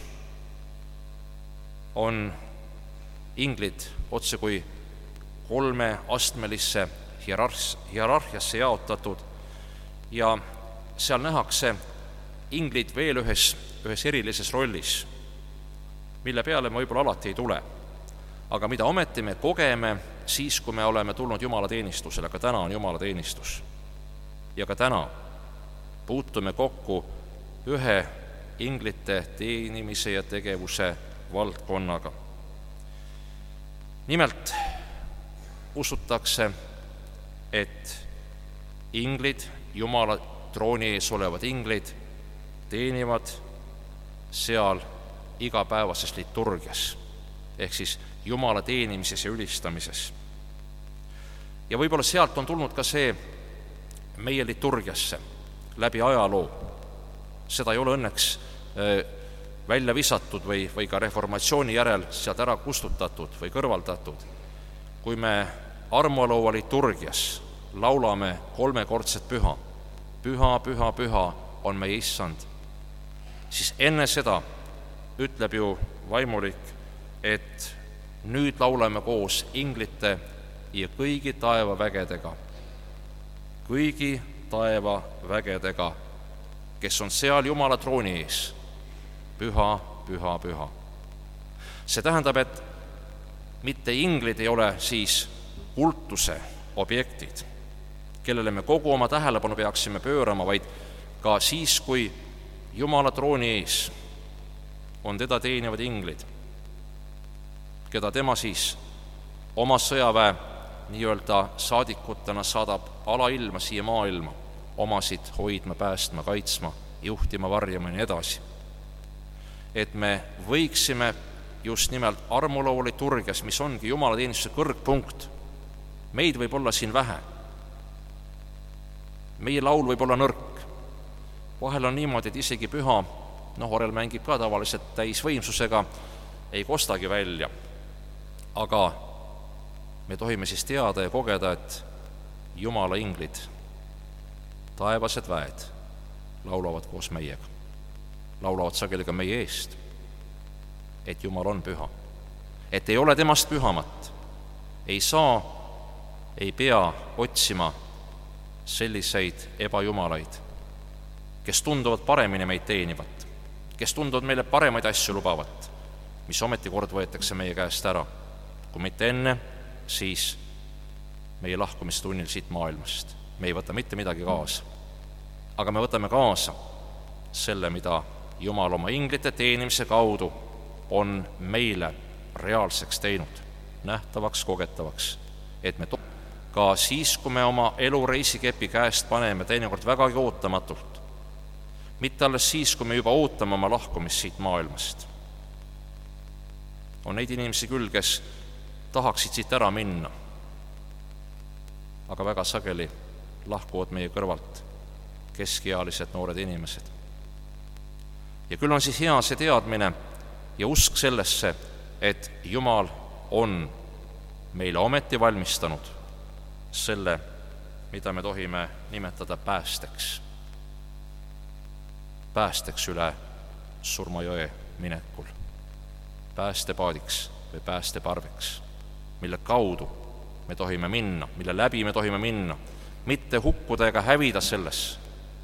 on inglid otse kui kolmeastmelisse hierarhiasse jaotatud ja seal nähakse inglid veel ühes, ühes erilises rollis, mille peale me võib-olla alati ei tule. Aga mida ometi me kogeme siis, kui me oleme tulnud jumalateenistusele, ka täna on jumalateenistus. Ja ka täna puutume kokku ühe inglite teenimise ja tegevuse valdkonnaga. Nimelt usutakse, et inglid, Jumala trooni ees olevad inglid, teenivad seal igapäevases liturgias, ehk siis Jumala teenimises ja ülistamises. Ja võib-olla sealt on tulnud ka see meie liturgiasse läbi ajaloo. Seda ei ole õnneks välja visatud või, või ka reformatsiooni järel sealt ära kustutatud või kõrvaldatud. Kui me armulaua liturgias laulame kolmekordset püha, püha, püha, püha on meie issand, siis enne seda ütleb ju vaimulik, et nüüd laulame koos inglite ja kõigi taevavägedega, kõigi taevavägedega, kes on seal Jumala trooni ees, püha, püha, püha. see tähendab, et mitte inglid ei ole siis kultuse objektid, kellele me kogu oma tähelepanu peaksime pöörama, vaid ka siis, kui Jumala trooni ees on teda teenivad inglid, keda tema siis oma sõjaväe nii-öelda saadikutena saadab alailma siia maailma, omasid hoidma, päästma, kaitsma, juhtima, varjama ja nii edasi. Et me võiksime just nimelt armulooli turges, mis ongi jumalateenistuse kõrgpunkt. Meid võib olla siin vähe. Meie laul võib olla nõrk. Vahel on niimoodi, et isegi püha, noh, orel mängib ka tavaliselt täisvõimsusega, ei kostagi välja. Aga me tohime siis teada ja kogeda, et Jumala inglid, taevased väed, laulavad koos meiega. Laulavad sageli ka meie eest, et Jumal on püha. Et ei ole temast pühamat. Ei saa, ei pea otsima selliseid ebajumalaid, kes tunduvad paremini meid teenivat, kes tunduvad meile paremaid asju lubavat, mis ometi kord võetakse meie käest ära. Kui mitte enne, siis meie lahkumistunnil siit maailmast. Me ei võta mitte midagi kaasa. Aga me võtame kaasa selle, mida Jumal oma inglite teenimise kaudu on meile reaalseks teinud, nähtavaks, kogetavaks, et me to- ka siis, kui me oma elureisikepi käest paneme teinekord vägagi ootamatult, mitte alles siis, kui me juba ootame oma lahkumist siit maailmast. On neid inimesi küll, kes tahaksid siit ära minna, aga väga sageli lahkuvad meie kõrvalt keskealised noored inimesed. Ja küll on siis hea see teadmine ja usk sellesse, et Jumal on meile ometi valmistanud selle, mida me tohime nimetada päästeks. Päästeks üle surmajõe minekul. Päästepaadiks või päästeparveks, mille kaudu me tohime minna, mille läbi me tohime minna, mitte hukkuda ega hävida selles,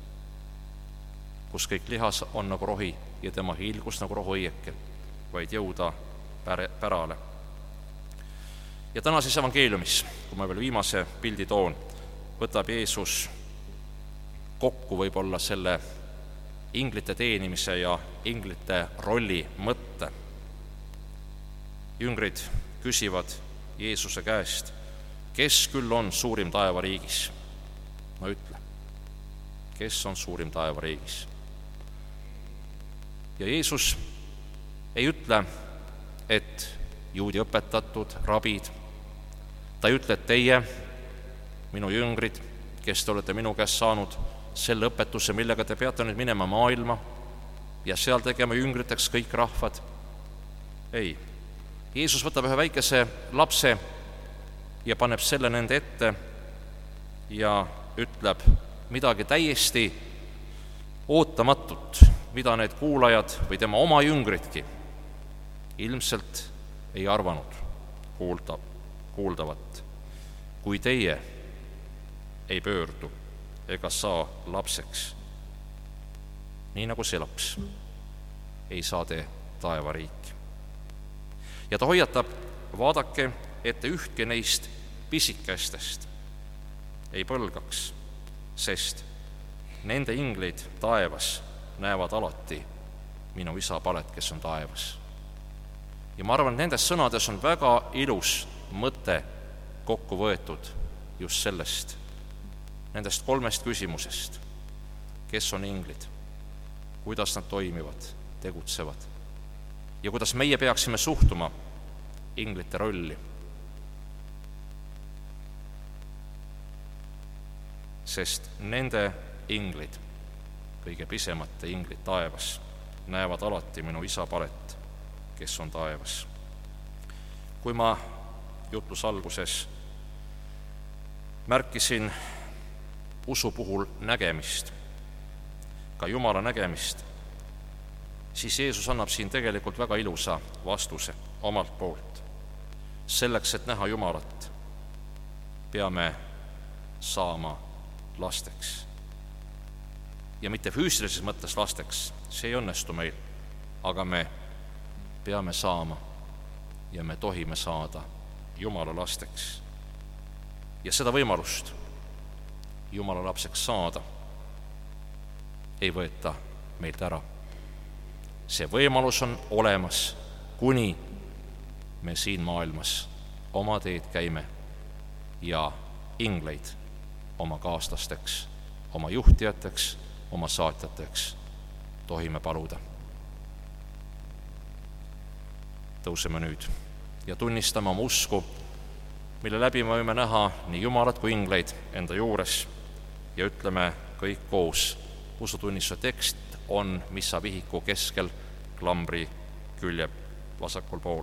kus kõik lihas on nagu rohi ja tema hiilgus nagu rohuõiekel, vaid jõuda pärale. Ja tänases evangeeliumis, kui ma veel viimase pildi toon, võtab Jeesus kokku võib-olla selle inglite teenimise ja inglite rolli mõtte. Jüngrid küsivad Jeesuse käest, kes küll on suurim taevariigis? No ütle, kes on suurim taevariigis? Ja Jeesus ei ütle, et juudi õpetatud rabid, ta ei ütle, et teie, minu jüngrid, kes te olete minu käest saanud selle õpetuse, millega te peate nüüd minema maailma ja seal tegema jüngriteks kõik rahvad. Ei, Jeesus võtab ühe väikese lapse ja paneb selle nende ette ja ütleb midagi täiesti ootamatut, mida need kuulajad või tema oma jüngridki ilmselt ei arvanud kuulda, kuuldavat. Kui teie ei pöördu ega saa lapseks, nii nagu see laps, ei saa te taevariiki. Ja ta hoiatab, vaadake, et te ühtki neist pisikestest ei põlgaks, sest nende inglid taevas näevad alati minu isa palet, kes on taevas. Ja ma arvan, et nendes sõnades on väga ilus mõte kokku võetud just sellest, nendest kolmest küsimusest. Kes on inglid? Kuidas nad toimivad, tegutsevad? Ja kuidas meie peaksime suhtuma inglite rolli? Sest nende inglid, kõige pisemate inglid taevas, näevad alati minu isa palet, kes on taevas. Kui ma jutlus alguses märkisin usu puhul nägemist, ka Jumala nägemist, siis Jeesus annab siin tegelikult väga ilusa vastuse omalt poolt. Selleks, et näha Jumalat, peame saama lasteks. Ja mitte füüsilises mõttes lasteks, see ei õnnestu meil, aga me peame saama ja me tohime saada Jumala lasteks. Ja seda võimalust Jumala lapseks saada ei võeta meilt ära. See võimalus on olemas, kuni me siin maailmas oma teed käime ja ingleid oma kaaslasteks, oma juhtijateks, oma saatjateks tohime paluda. Tõuseme nüüd ja tunnistame oma usku, mille läbi me võime näha nii Jumalat kui ingleid enda juures ja ütleme kõik koos. Usutunnistuse tekst on missa vihiku keskel klambri külje vasakul pool.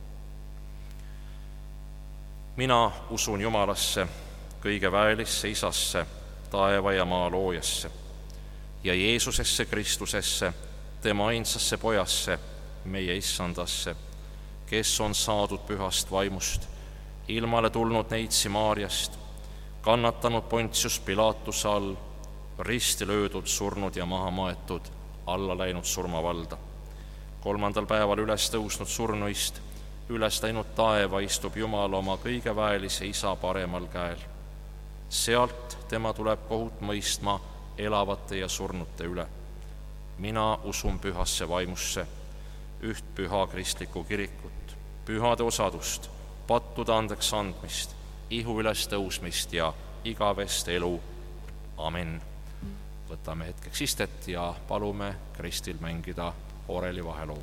Mina usun Jumalasse, kõige väelisse Isasse, taeva ja maa loojasse ja Jeesusesse Kristusesse, tema ainsasse pojasse, meie issandasse, kes on saadud pühast vaimust, ilmale tulnud neitsi Maarjast, kannatanud Pontius Pilatuse all, risti löödud, surnud ja maha maetud, alla läinud surmavalda. Kolmandal päeval üles tõusnud surnuist, üles läinud taeva istub Jumal oma kõige väelise Isa paremal käel. Sealt tema tuleb kohut mõistma elavate ja surnute üle. Mina usun pühasse vaimusse, üht püha kristlikku kirikut, pühade osadust, pattude andeks andmist, ihu üles tõusmist ja igavest elu. Amen. Võtame hetkeks istet ja palume Kristil mängida oreli vaheloo.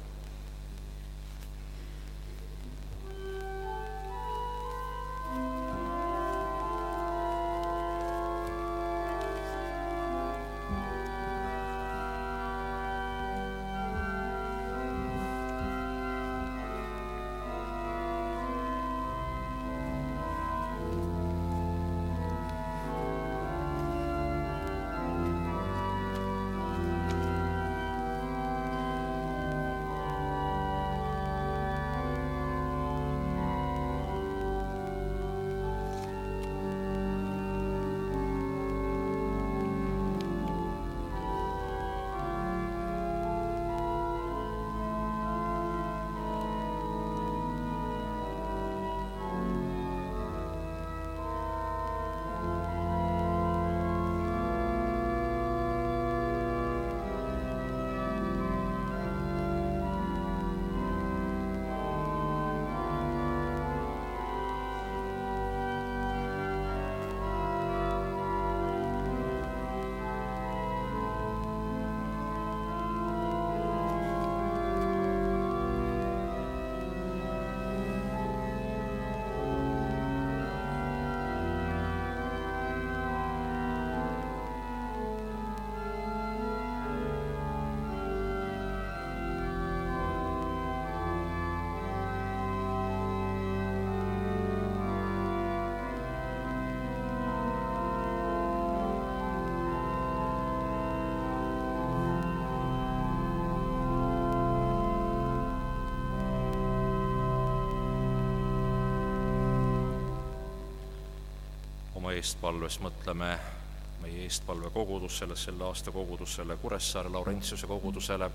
Eestpalves mõtleme meie eestpalve kogudusele, selle aasta kogudusele, Kuressaare Laurentiuse kogudusele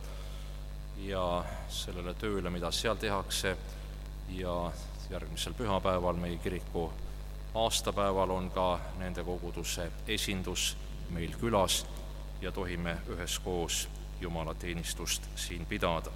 ja sellele tööle, mida seal tehakse. Ja järgmisel pühapäeval meie kiriku aastapäeval on ka nende koguduse esindus meil külas ja tohime üheskoos Jumala teenistust siin pidada.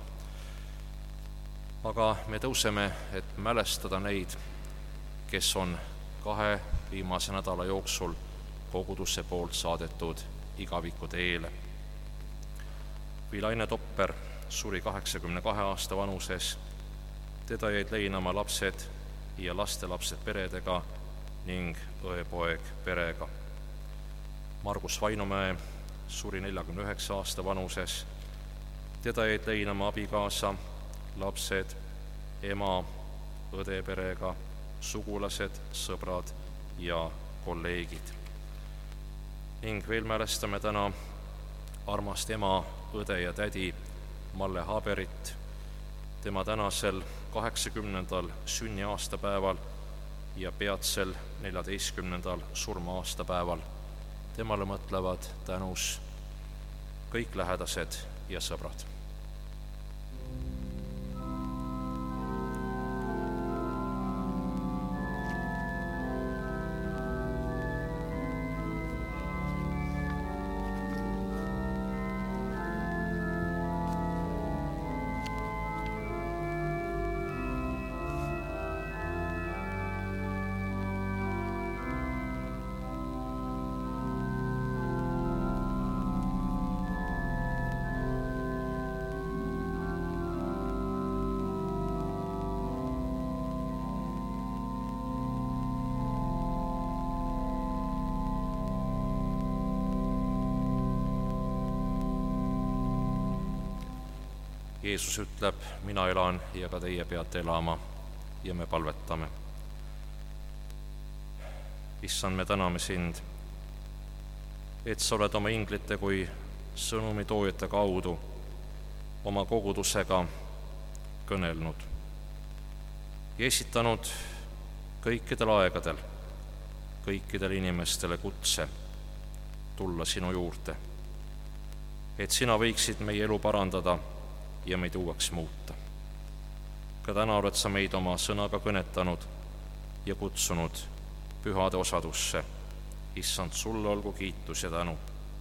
Aga me tõuseme, et mälestada neid, kes on kahe viimase nädala jooksul kogudusse poolt saadetud igaviku teele. Vilaine Topper suri kaheksakümne kahe aasta vanuses, teda jäid leinama lapsed ja lastelapsed peredega ning õepoeg perega. Margus Vainumäe suri neljakümne üheksa aasta vanuses, teda jäid leinama abikaasa, lapsed, ema, õde perega, sugulased, sõbrad ja kolleegid. Ning veel mälestame täna armast ema, õde ja tädi Malle Haberit, tema tänasel kaheksakümnendal sünniaastapäeval ja peatsel neljateistkümnendal surma-aastapäeval. Temale mõtlevad tänus kõik lähedased ja sõbrad. Jeesus ütleb, mina elan ja ka teie peate elama, ja me palvetame. Issand, me täname sind, et sa oled oma inglite kui sõnumitoojate kaudu oma kogudusega kõnelnud ja esitanud kõikidel aegadel kõikidele inimestele kutse tulla sinu juurde, et sina võiksid meie elu parandada ja meid uueks muuta. Ka täna oled sa meid oma sõnaga kõnetanud ja kutsunud pühade osadusse. Issand, sulle olgu kiitus ja tänu.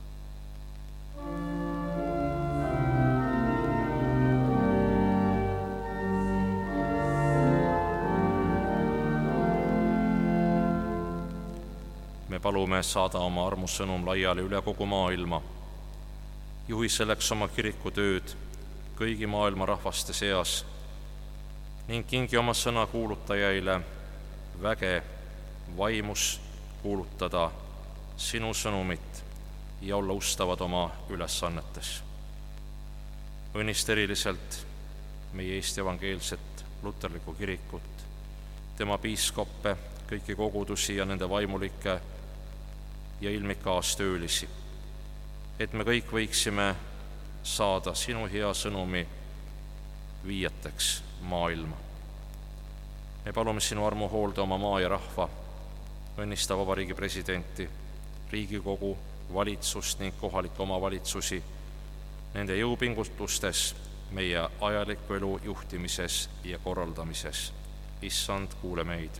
Me palume saada oma armusõnum laiali üle kogu maailma. Juhi selleks oma kirikutööd kõigi maailma rahvaste seas ning kingi oma sõna kuulutajaile väge vaimus kuulutada sinu sõnumit ja olla ustavad oma ülesannetes. Õnnista eriliselt meie Eesti evangeelset luterlikku kirikut, tema piiskoppe, kõiki kogudusi ja nende vaimulikke ja ilmikaastöölisi, et me kõik võiksime saada sinu hea sõnumi viijateks maailma. Me palume sinu armu hoolda oma maa ja rahva, õnnista vabariigi presidenti, Riigikogu, valitsust ning kohalikke omavalitsusi nende jõupingutustes meie ajaliku elu juhtimises ja korraldamises. Issand, kuule meid.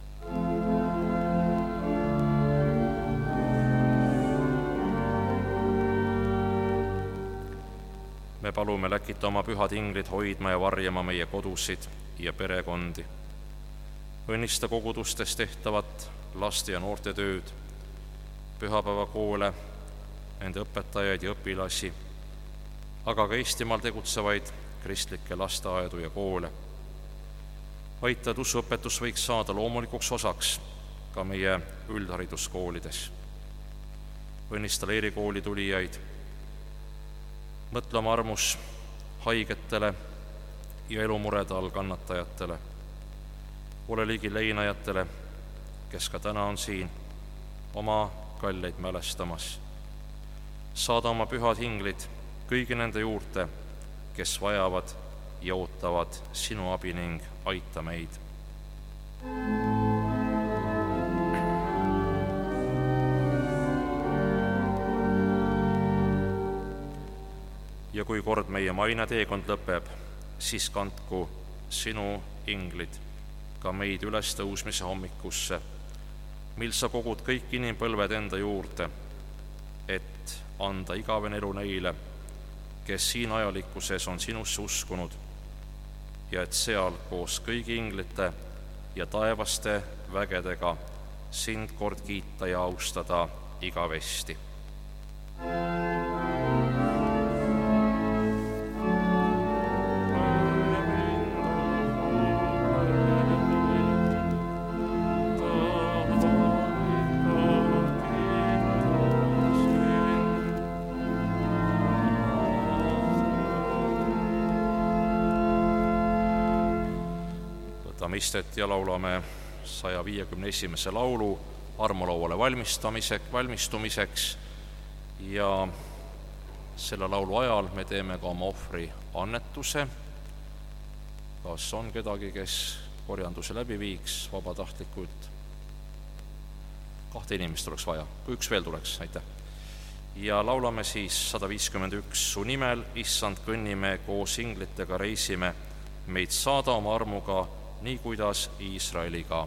Me palume läkita oma pühad inglid hoidma ja varjama meie kodusid ja perekondi. Õnnista kogudustes tehtavat laste ja noorte tööd, pühapäevakoole, nende õpetajaid ja õpilasi, aga ka Eestimaal tegutsevaid kristlikke lasteaedu ja koole. Aita, et usuõpetus võiks saada loomulikuks osaks ka meie üldhariduskoolides. Õnnista leerikooli tulijaid, mõtle oma armus haigetele ja elumurede all kannatajatele. Ole ligi leinajatele, kes ka täna on siin oma kalleid mälestamas. Saada oma pühad hinglid kõigi nende juurde, kes vajavad ja ootavad sinu abi ning aita meid. Ja kui kord meie maine teekond lõpeb, siis kandku sinu inglid ka meid üles tõusmise hommikusse, mil sa kogud kõik inimpõlved enda juurde, et anda igavene elu neile, kes siin ajalikkuses on sinusse uskunud, ja et seal koos kõigi inglite ja taevaste vägedega sind kord kiita ja austada igavesti. Istet ja laulame saja viiekümne esimese laulu armulauale valmistamiseks, valmistumiseks ja selle laulu ajal me teeme ka oma ohvri annetuse. Kas on kedagi, kes korjanduse läbi viiks vabatahtlikult? Kahte inimest oleks vaja, kui üks veel tuleks, aitäh. Ja laulame siis sada viiskümmend üks su nimel, issand, kõnnime koos inglitega reisime, meid saada oma armuga nii kuidas Iisraeliga.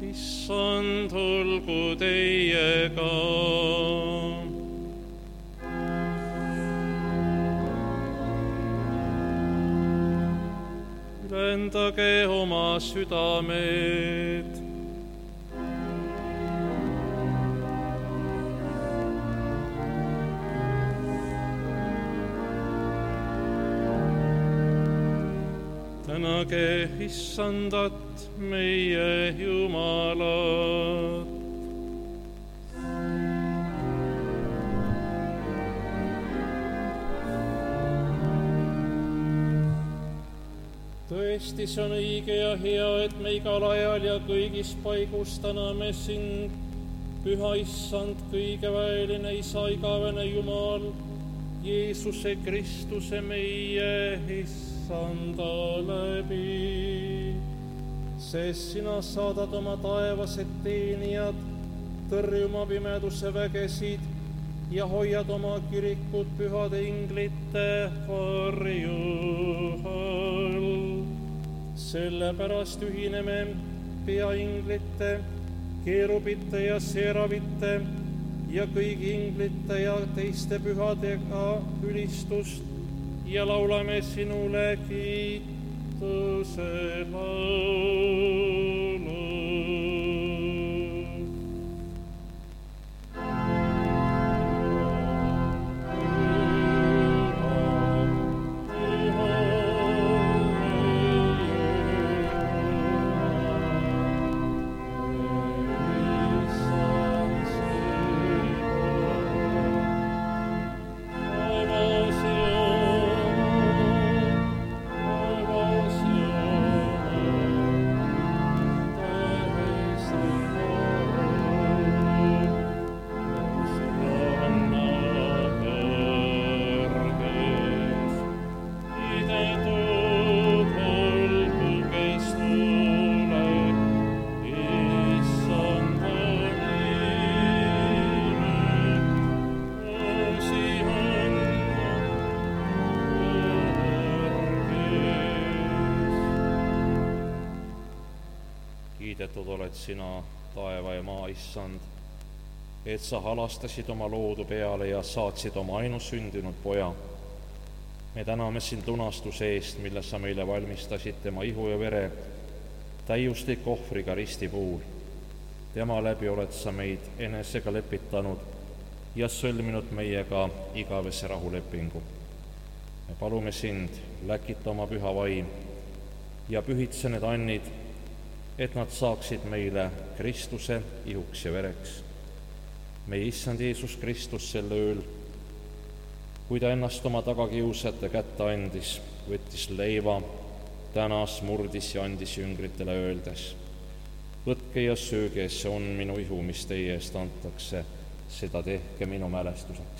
issand olgu teiega. Ülendage oma südamed. Tänage issandat, meie Jumalat. Tõesti, see on õige ja hea, et me igal ajal ja kõigis paigus täname sind, püha issand, kõigeväeline Isa, igavene Jumal, Jeesuse Kristuse meie issanda läbi. Sest sina saadad oma taevased teenijad tõrjuma pimeduse vägesid ja hoiad oma kirikut pühade inglite varju all. Sellepärast ühineme pea inglite, keerubite ja seeravite ja kõigi inglite ja teiste pühadega ülistust ja laulame sinule kiituse laulu. Kiidetud oled sina, taeva ja maa issand, et sa halastasid oma loodu peale ja saatsid oma ainusündinud poja. Me täname sind lunastuse eest, mille sa meile valmistasid tema ihu ja vere täiuslik ohvriga risti puul. Tema läbi oled sa meid enesega lepitanud ja sõlminud meiega igavese rahulepingu. Me palume sind, läkita oma püha vaim ja pühitse need annid, et nad saaksid meile Kristuse ihuks ja vereks. Meie issand Jeesus Kristus sel ööl, kui ta ennast oma tagakiusajate kätte andis, võttis leiva, tänas, murdis ja andis jüngritele öeldes: võtke ja sööge, see on minu ihu, mis teie eest antakse, seda tehke minu mälestuseks.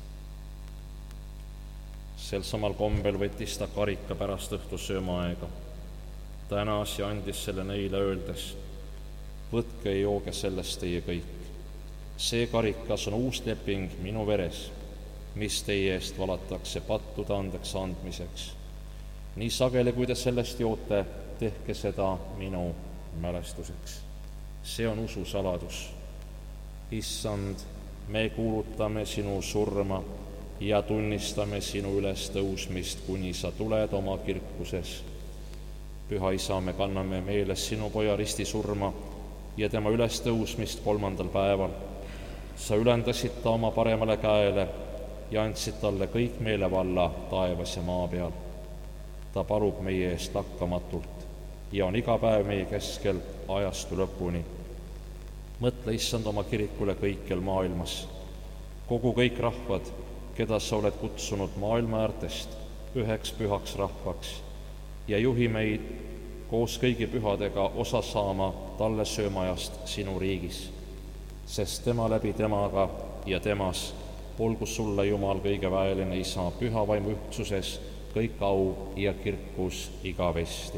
Sel samal kombel võttis ta karika pärast õhtusöömaaega, tänas ja andis selle neile öeldes: võtke ja jooge sellest teie kõik. See karikas on uus leping minu veres, mis teie eest valatakse pattude andeks andmiseks. Nii sageli, kui te sellest joote, tehke seda minu mälestuseks. See on usu saladus. Issand, me kuulutame sinu surma ja tunnistame sinu ülestõusmist, kuni sa tuled oma kirkuses. Püha Isa, me kanname meeles sinu poja risti surma ja tema ülestõusmist kolmandal päeval. Sa ülendasid ta oma paremale käele ja andsid talle kõik meelevalla taevas ja maa peal. Ta palub meie eest lakkamatult ja on iga päev meie keskel ajastu lõpuni. Mõtle, issand, oma kirikule kõikjal maailmas. Kogu kõik rahvad, keda sa oled kutsunud maailma äärtest üheks pühaks rahvaks, ja juhi meid koos kõigi pühadega osa saama talle söömajast sinu riigis, sest tema läbi temaga ja temas olgu sulle, Jumal, kõigeväeline Isa, püha vaimu ühtsuses kõik au ja kirkus igavesti.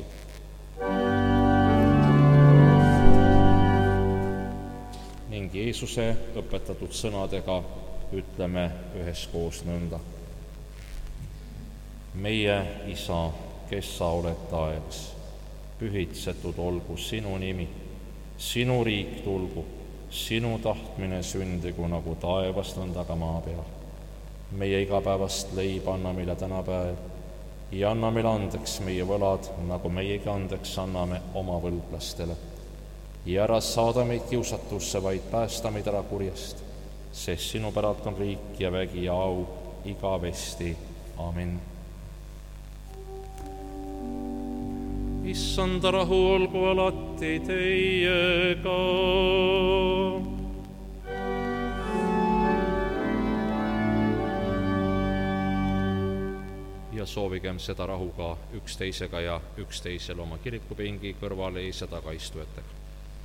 Ning Jeesuse õpetatud sõnadega ütleme üheskoos nõnda. Meie Isa, kes sa oled taevas, pühitsetud olgu sinu nimi, sinu riik tulgu, sinu tahtmine sündigu nagu taevast on taga maa peal. meie igapäevast leiba anna meile tänapäev ja anna meile andeks meie võlad, nagu meiegi andeks anname oma võlglastele. ja ära saada meid kiusatusse, vaid päästa meid ära kurjast, sest sinu päralt on riik ja vägi ja au igavesti. Amin. Issanda rahu olgu alati teiega. Ja soovigem seda rahu ka üksteisega ja üksteisel oma kirikupingi kõrval ees ja tagaistujatega.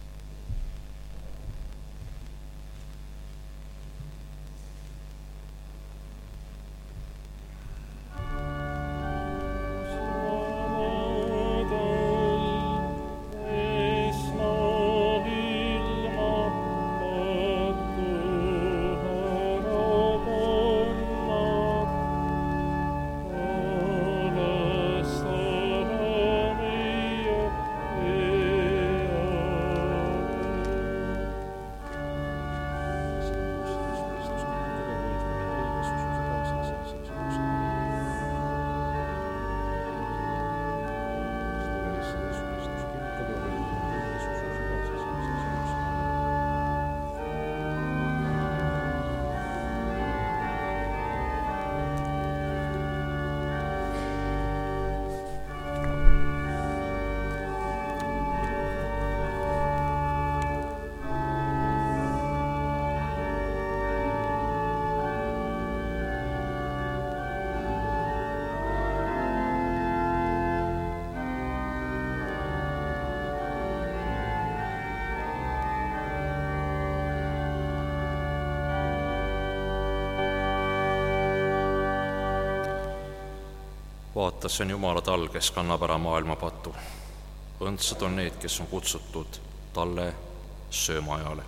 Vaata, see on Jumala tal, kes kannab ära maailma patu. Õndsad on need, kes on kutsutud talle söömaajale.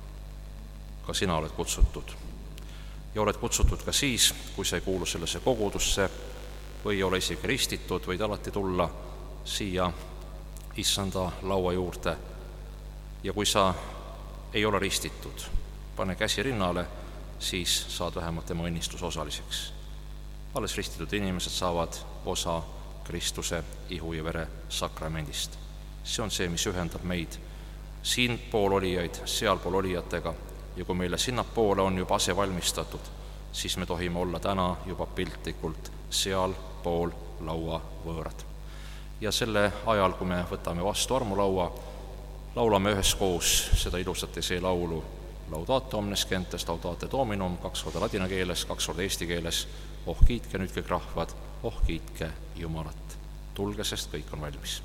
Ka sina oled kutsutud. Ja oled kutsutud ka siis, kui sa ei kuulu sellesse kogudusse või ei ole isegi ristitud, võid alati tulla siia issanda laua juurde. Ja kui sa ei ole ristitud, pane käsi rinnale, siis saad vähemalt tema õnnistuse osaliseks. Alles ristitud inimesed saavad osa Kristuse ihu ja vere sakramendist. See on see, mis ühendab meid siinpool olijaid, sealpool olijatega, ja kui meile sinnapoole on juba ase valmistatud, siis me tohime olla täna juba piltlikult sealpool laua võõrad. Ja selle ajal, kui me võtame vastu armulaua, laulame üheskoos seda ilusat esee laulu Laudate omnes gentes, laudate dominum, kaks korda ladina keeles, kaks korda eesti keeles. Oh kiitke nüüd kõik rahvad, oh kiitke Jumalat. Tulge, sest kõik on valmis.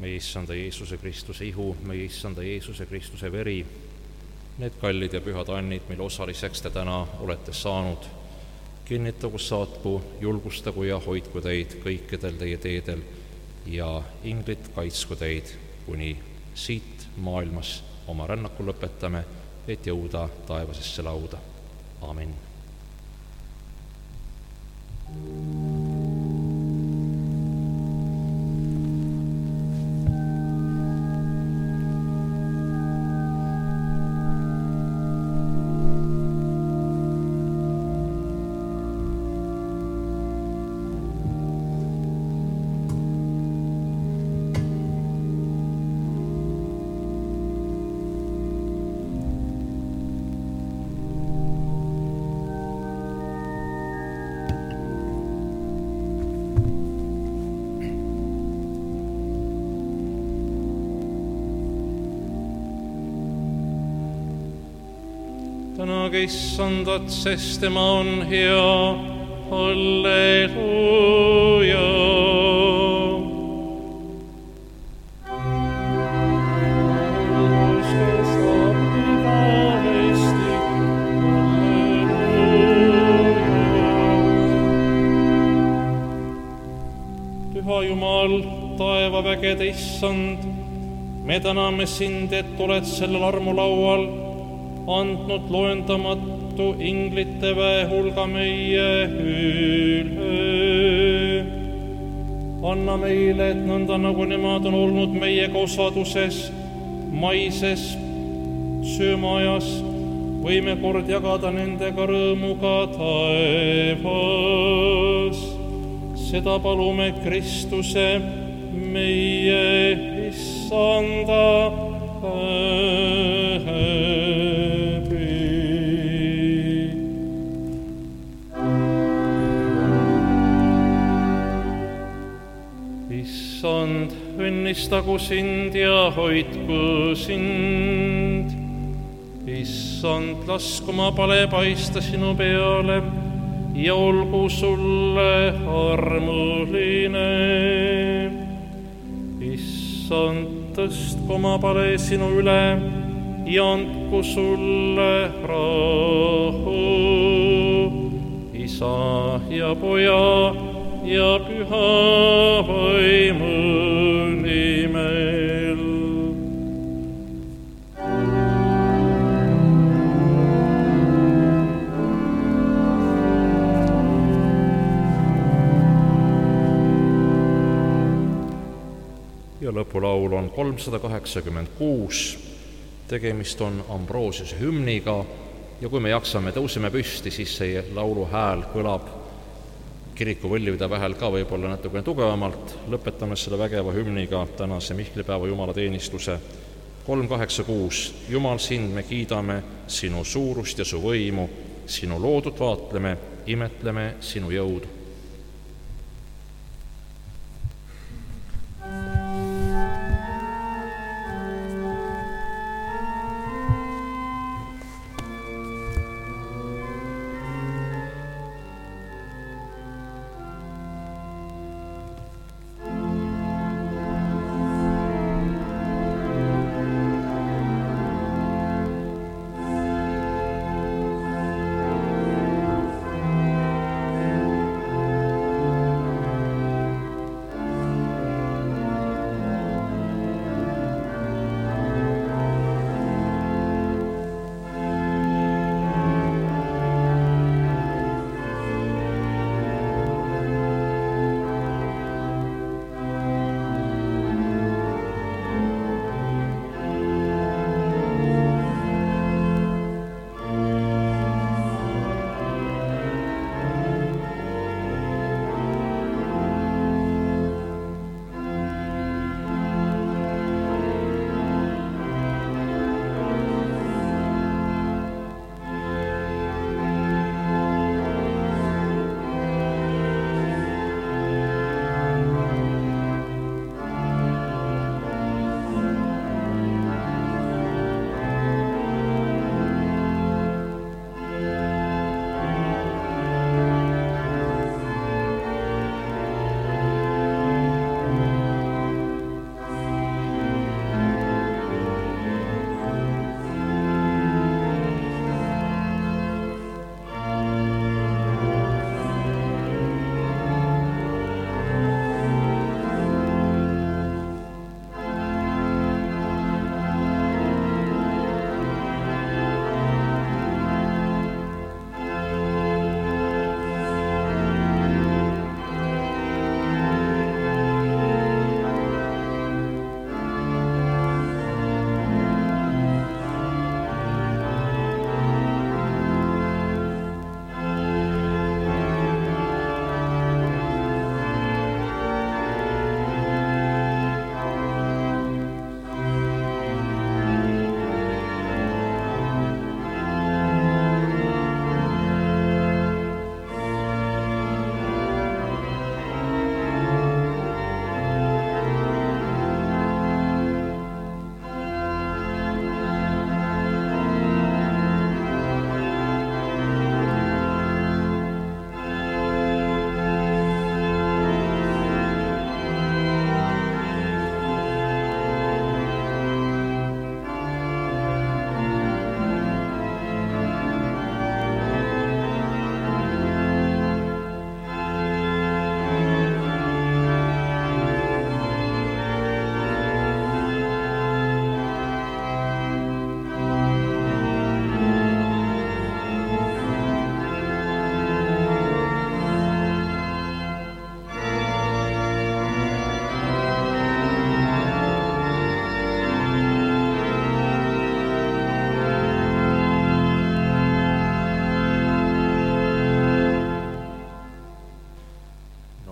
meie issanda Jeesuse Kristuse ihu, meie issanda Jeesuse Kristuse veri, need kallid ja pühad annid, mille osaliseks te täna olete saanud, kinnitagu, saatku, julgustagu ja hoidku teid kõikidel teie teedel ja inglid kaitsku teid, kuni siit maailmas oma rännaku lõpetame, et jõuda taevasesse lauda. Amin. Tänage issandat, sest tema on hea. Halleluuja. Püha Jumal, taevavägede issand, me täname sind, et oled sellel armulaual andnud loendamatu inglite väe hulga meie üle. Anna meile, et nõnda nagu nemad on olnud meiega osaduses maises söömaajas, võime kord jagada nendega rõõmuga taevas. Seda palume Kristuse meie issanda Issand, õnnistagu sind ja hoidku sind. Issand, lasku oma pale paista sinu peale ja olgu sulle armuline. Issand, tõstku oma pale sinu üle ja andku sulle rahu. Isa ja Poja ja Püha Vaimu nimel. Ja lõpulaul on kolmsada kaheksakümmend kuus. Tegemist on Ambrosiuse hümniga ja kui me jaksame, tõuseme püsti, siis see laulu hääl kõlab kirikuvõllivide vahel ka võib-olla natukene tugevamalt. Lõpetame selle vägeva hümniga tänase Mihklipäeva jumalateenistuse. kolm kaheksa kuus. Jumal, sind me kiidame, sinu suurust ja su võimu, sinu loodut vaatleme, imetleme sinu jõudu.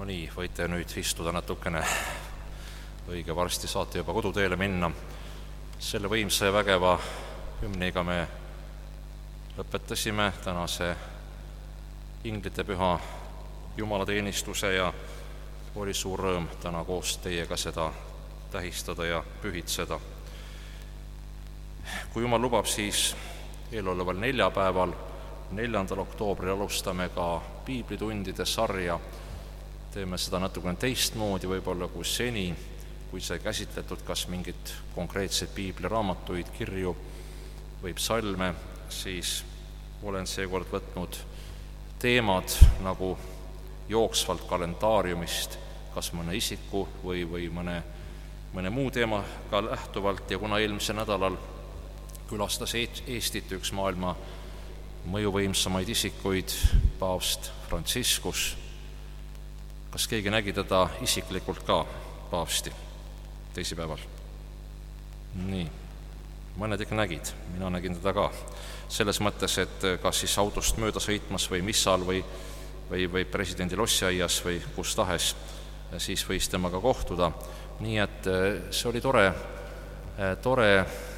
no nii, võite nüüd istuda natukene, õige varsti saate juba koduteele minna. Selle võimsa ja vägeva hümniga me lõpetasime tänase inglitepüha jumalateenistuse ja oli suur rõõm täna koos teiega seda tähistada ja pühitseda. Kui Jumal lubab, siis eeloleval neljapäeval, neljandal oktoobril alustame ka piiblitundide sarja. Teeme seda natukene teistmoodi võib-olla kui seni, kui sai käsitletud kas mingit konkreetseid piibliraamatuid, kirju või psalme, siis olen seekord võtnud teemad nagu jooksvalt kalendaariumist, kas mõne isiku või, või mõne, mõne muu teemaga lähtuvalt ja kuna eelmisel nädalal külastas Eestit üks maailma mõjuvõimsamaid isikuid, paavst Franciscus. Kas keegi nägi teda isiklikult ka, paavsti, teisipäeval? Nii, mõned ikka nägid, mina nägin teda ka. Selles mõttes, et kas siis autost mööda sõitmas või missal või, või, või presidendi lossiaias või kus tahes, siis võis temaga kohtuda. Nii et see oli tore, tore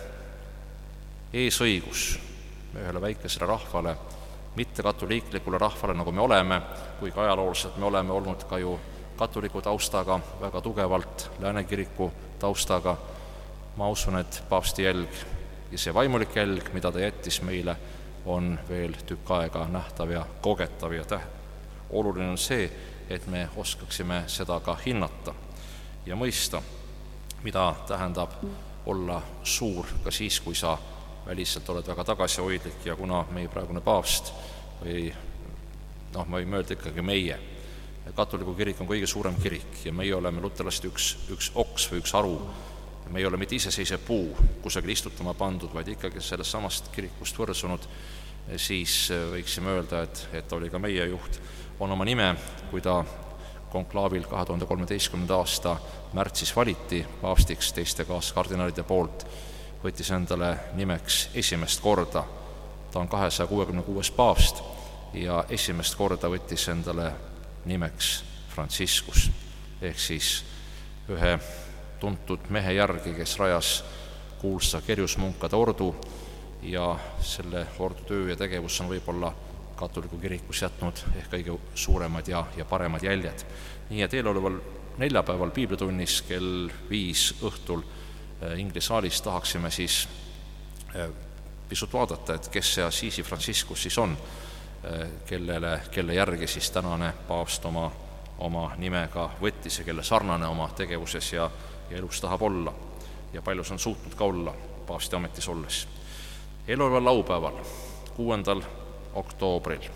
eesõigus ühele väikesele rahvale, mitte katoliiklikule rahvale, nagu me oleme, kuigi ajalooliselt me oleme olnud ka ju katoliku taustaga, väga tugevalt Lääne kiriku taustaga. Ma usun, et paavsti jälg ja see vaimulik jälg, mida ta jättis meile, on veel tükk aega nähtav ja kogetav ja täht. Oluline on see, et me oskaksime seda ka hinnata ja mõista, mida tähendab olla suur ka siis, kui sa väliselt oled väga tagasihoidlik ja kuna meie praegune paavst või noh, ma võin öelda ikkagi meie, katoliku kirik on kõige suurem kirik ja meie oleme luterlaste üks, üks oks või üks aru, me ei ole mitte iseseisev puu kusagil istutama pandud, vaid ikkagi sellest samast kirikust võrsunud, siis võiksime öelda, et, et oli ka meie juht, on oma nime, kui ta konklaavil kahe tuhande kolmeteistkümnenda aasta märtsis valiti paavstiks teiste kaaskardinaalide poolt, võttis endale nimeks esimest korda, ta on kahesaja kuuekümne kuues paavst ja esimest korda võttis endale nimeks Franciscus, ehk siis ühe tuntud mehe järgi, kes rajas kuulsa kerjusmunkade ordu ja selle ordu töö ja tegevus on võib-olla katoliku kirikus jätnud ehk kõige suuremad ja, ja paremad jäljed. Nii et eeloleval neljapäeval piiblitunnis kell viis õhtul inglisaalis tahaksime siis pisut vaadata, et kes see Assisi Franciscus siis on, kellele, kelle järgi siis tänane paavst oma, oma nimega võttis ja kelle sarnane oma tegevuses ja, ja elus tahab olla ja palju see on suutnud ka olla paavsti ametis olles. Eeloleval laupäeval, kuuendal oktoobril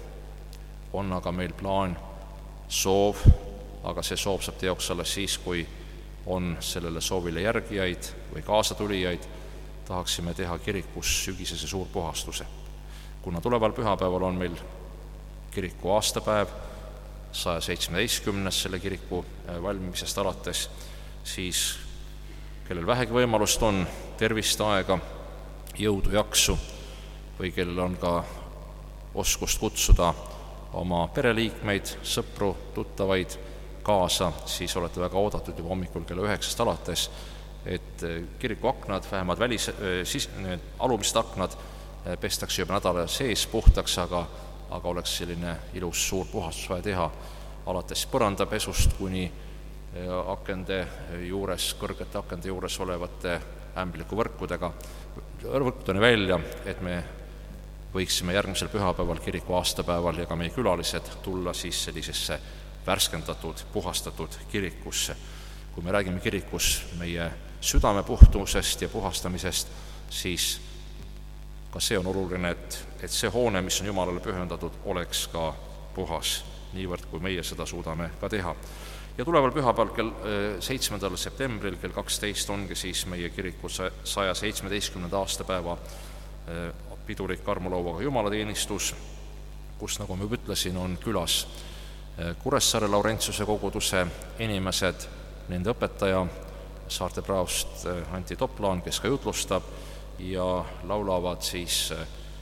on aga meil plaan soov, aga see soov saab teoks alles siis, kui on sellele soovile järgijaid või kaasatulijaid, tahaksime teha kirikus sügisese suurpuhastuse. Kuna tuleval pühapäeval on meil kiriku aastapäev, saja seitsmeteistkümnes selle kiriku valmimisest alates, siis kellel vähegi võimalust on, tervist, aega, jõudu, jaksu või kellel on ka oskust kutsuda oma pereliikmeid, sõpru, tuttavaid kaasa, siis olete väga oodatud juba hommikul kella üheksast alates, et kiriku aknad, vähemalt välis, siis, need alumised aknad pestakse juba nädala sees puhtaks, aga, aga oleks selline ilus suur puhastus vaja teha, alates põrandapesust kuni akende juures, kõrgete akende juures olevate ämbliku võrkudega, võrkudeni välja, et me võiksime järgmisel pühapäeval kiriku aastapäeval ja ka meie külalised tulla siis sellisesse värskendatud, puhastatud kirikusse. Kui me räägime kirikus meie südame puhtusest ja puhastamisest, siis ka see on oluline, et, et see hoone, mis on Jumalale pühendatud, oleks ka puhas, niivõrd kui meie seda suudame ka teha. Ja tuleval pühapäeval kell seitsmendal septembril kell kaksteist ongi siis meie kiriku saja seitsmeteistkümnenda aastapäeva pidulik armulauaga jumalateenistus, kus, nagu ma ütlesin, on külas Kuressaare Laurentsiuse koguduse inimesed, nende õpetaja, Saarte praost Anti Toplaan, kes ka jutlustab, ja laulavad siis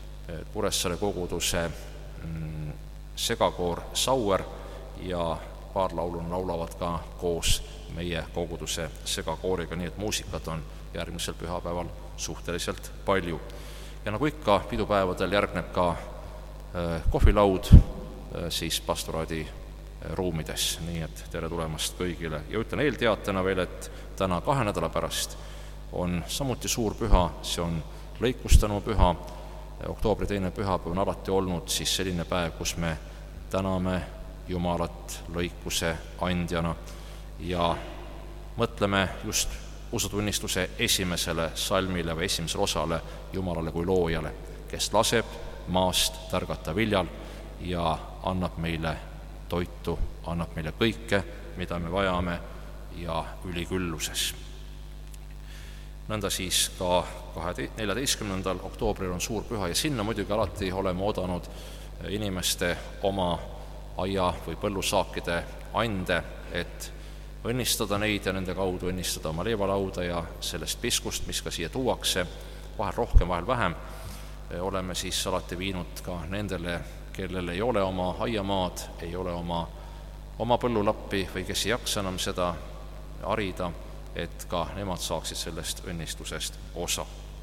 Kuressaare koguduse segakoor Sauer ja paar laulu laulavad ka koos meie koguduse segakooriga, nii et muusikat on järgmisel pühapäeval suhteliselt palju. Ja nagu ikka, pidupäevadel järgneb ka kohvilaud siis pastoraadi ruumides, nii et tere tulemast kõigile. Ja ütlen eelteatena veel, et täna kahe nädala pärast on samuti suur püha, see on lõikustanu püha. Oktoobri teine pühapäev on alati olnud siis selline päev, kus me täname Jumalat lõikuse andjana ja mõtleme just usutunnistuse esimesele salmile või esimesele osale Jumalale kui loojale, kes laseb maast tärgata viljal ja annab meile toitu, annab meile kõike, mida me vajame ja ülikülluses. Nõnda siis ka neljateistkümnendal oktoobril on suur püha ja sinna muidugi alati oleme oodanud inimeste oma aia- või põllusaakide ande, et õnnistada neid ja nende kaudu õnnistada oma leivalauda ja sellest piskust, mis ka siia tuuakse, vahel rohkem, vahel vähem, oleme siis alati viinud ka nendele, kellel ei ole oma aiamaad, ei ole oma, oma põllulappi või kes ei jaksa enam seda harida, et ka nemad saaksid sellest õnnistusest osa.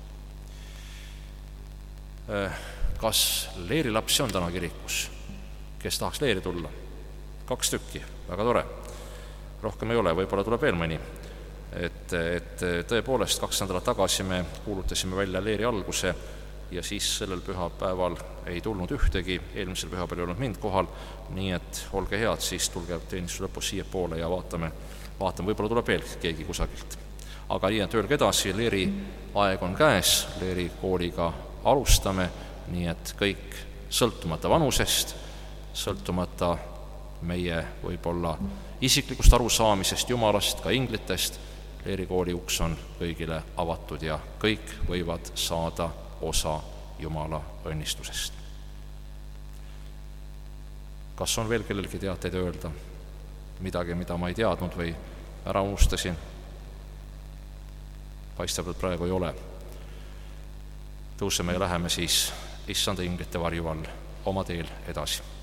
Kas leerilapsi on täna kirikus? Kes tahaks leeri tulla? Kaks tükki, väga tore. Rohkem ei ole, võib-olla tuleb veel mõni. Et, et tõepoolest kaks nädalat tagasi me kuulutasime välja leeri alguse ja siis sellel pühapäeval ei tulnud ühtegi, eelmisel pühapäeval ei olnud mind kohal, nii et olge head, siis tulge teenistuse lõpus siia poole ja vaatame, vaatame, võib-olla tuleb veel keegi kusagilt. Aga nii, et öelge edasi, leeri aeg on käes, leeri kooliga alustame, nii et kõik sõltumata vanusest, sõltumata meie võib-olla isiklikust arusaamisest Jumalast, ka inglitest, leerikooli uks on kõigile avatud ja kõik võivad saada osa Jumala õnnistusest. Kas on veel kellelgi teateid öelda? Midagi, mida ma ei teadnud või ära unustasin? Paistab, et praegu ei ole. Tõuseme ja läheme siis issanda inglite varju all oma teel edasi.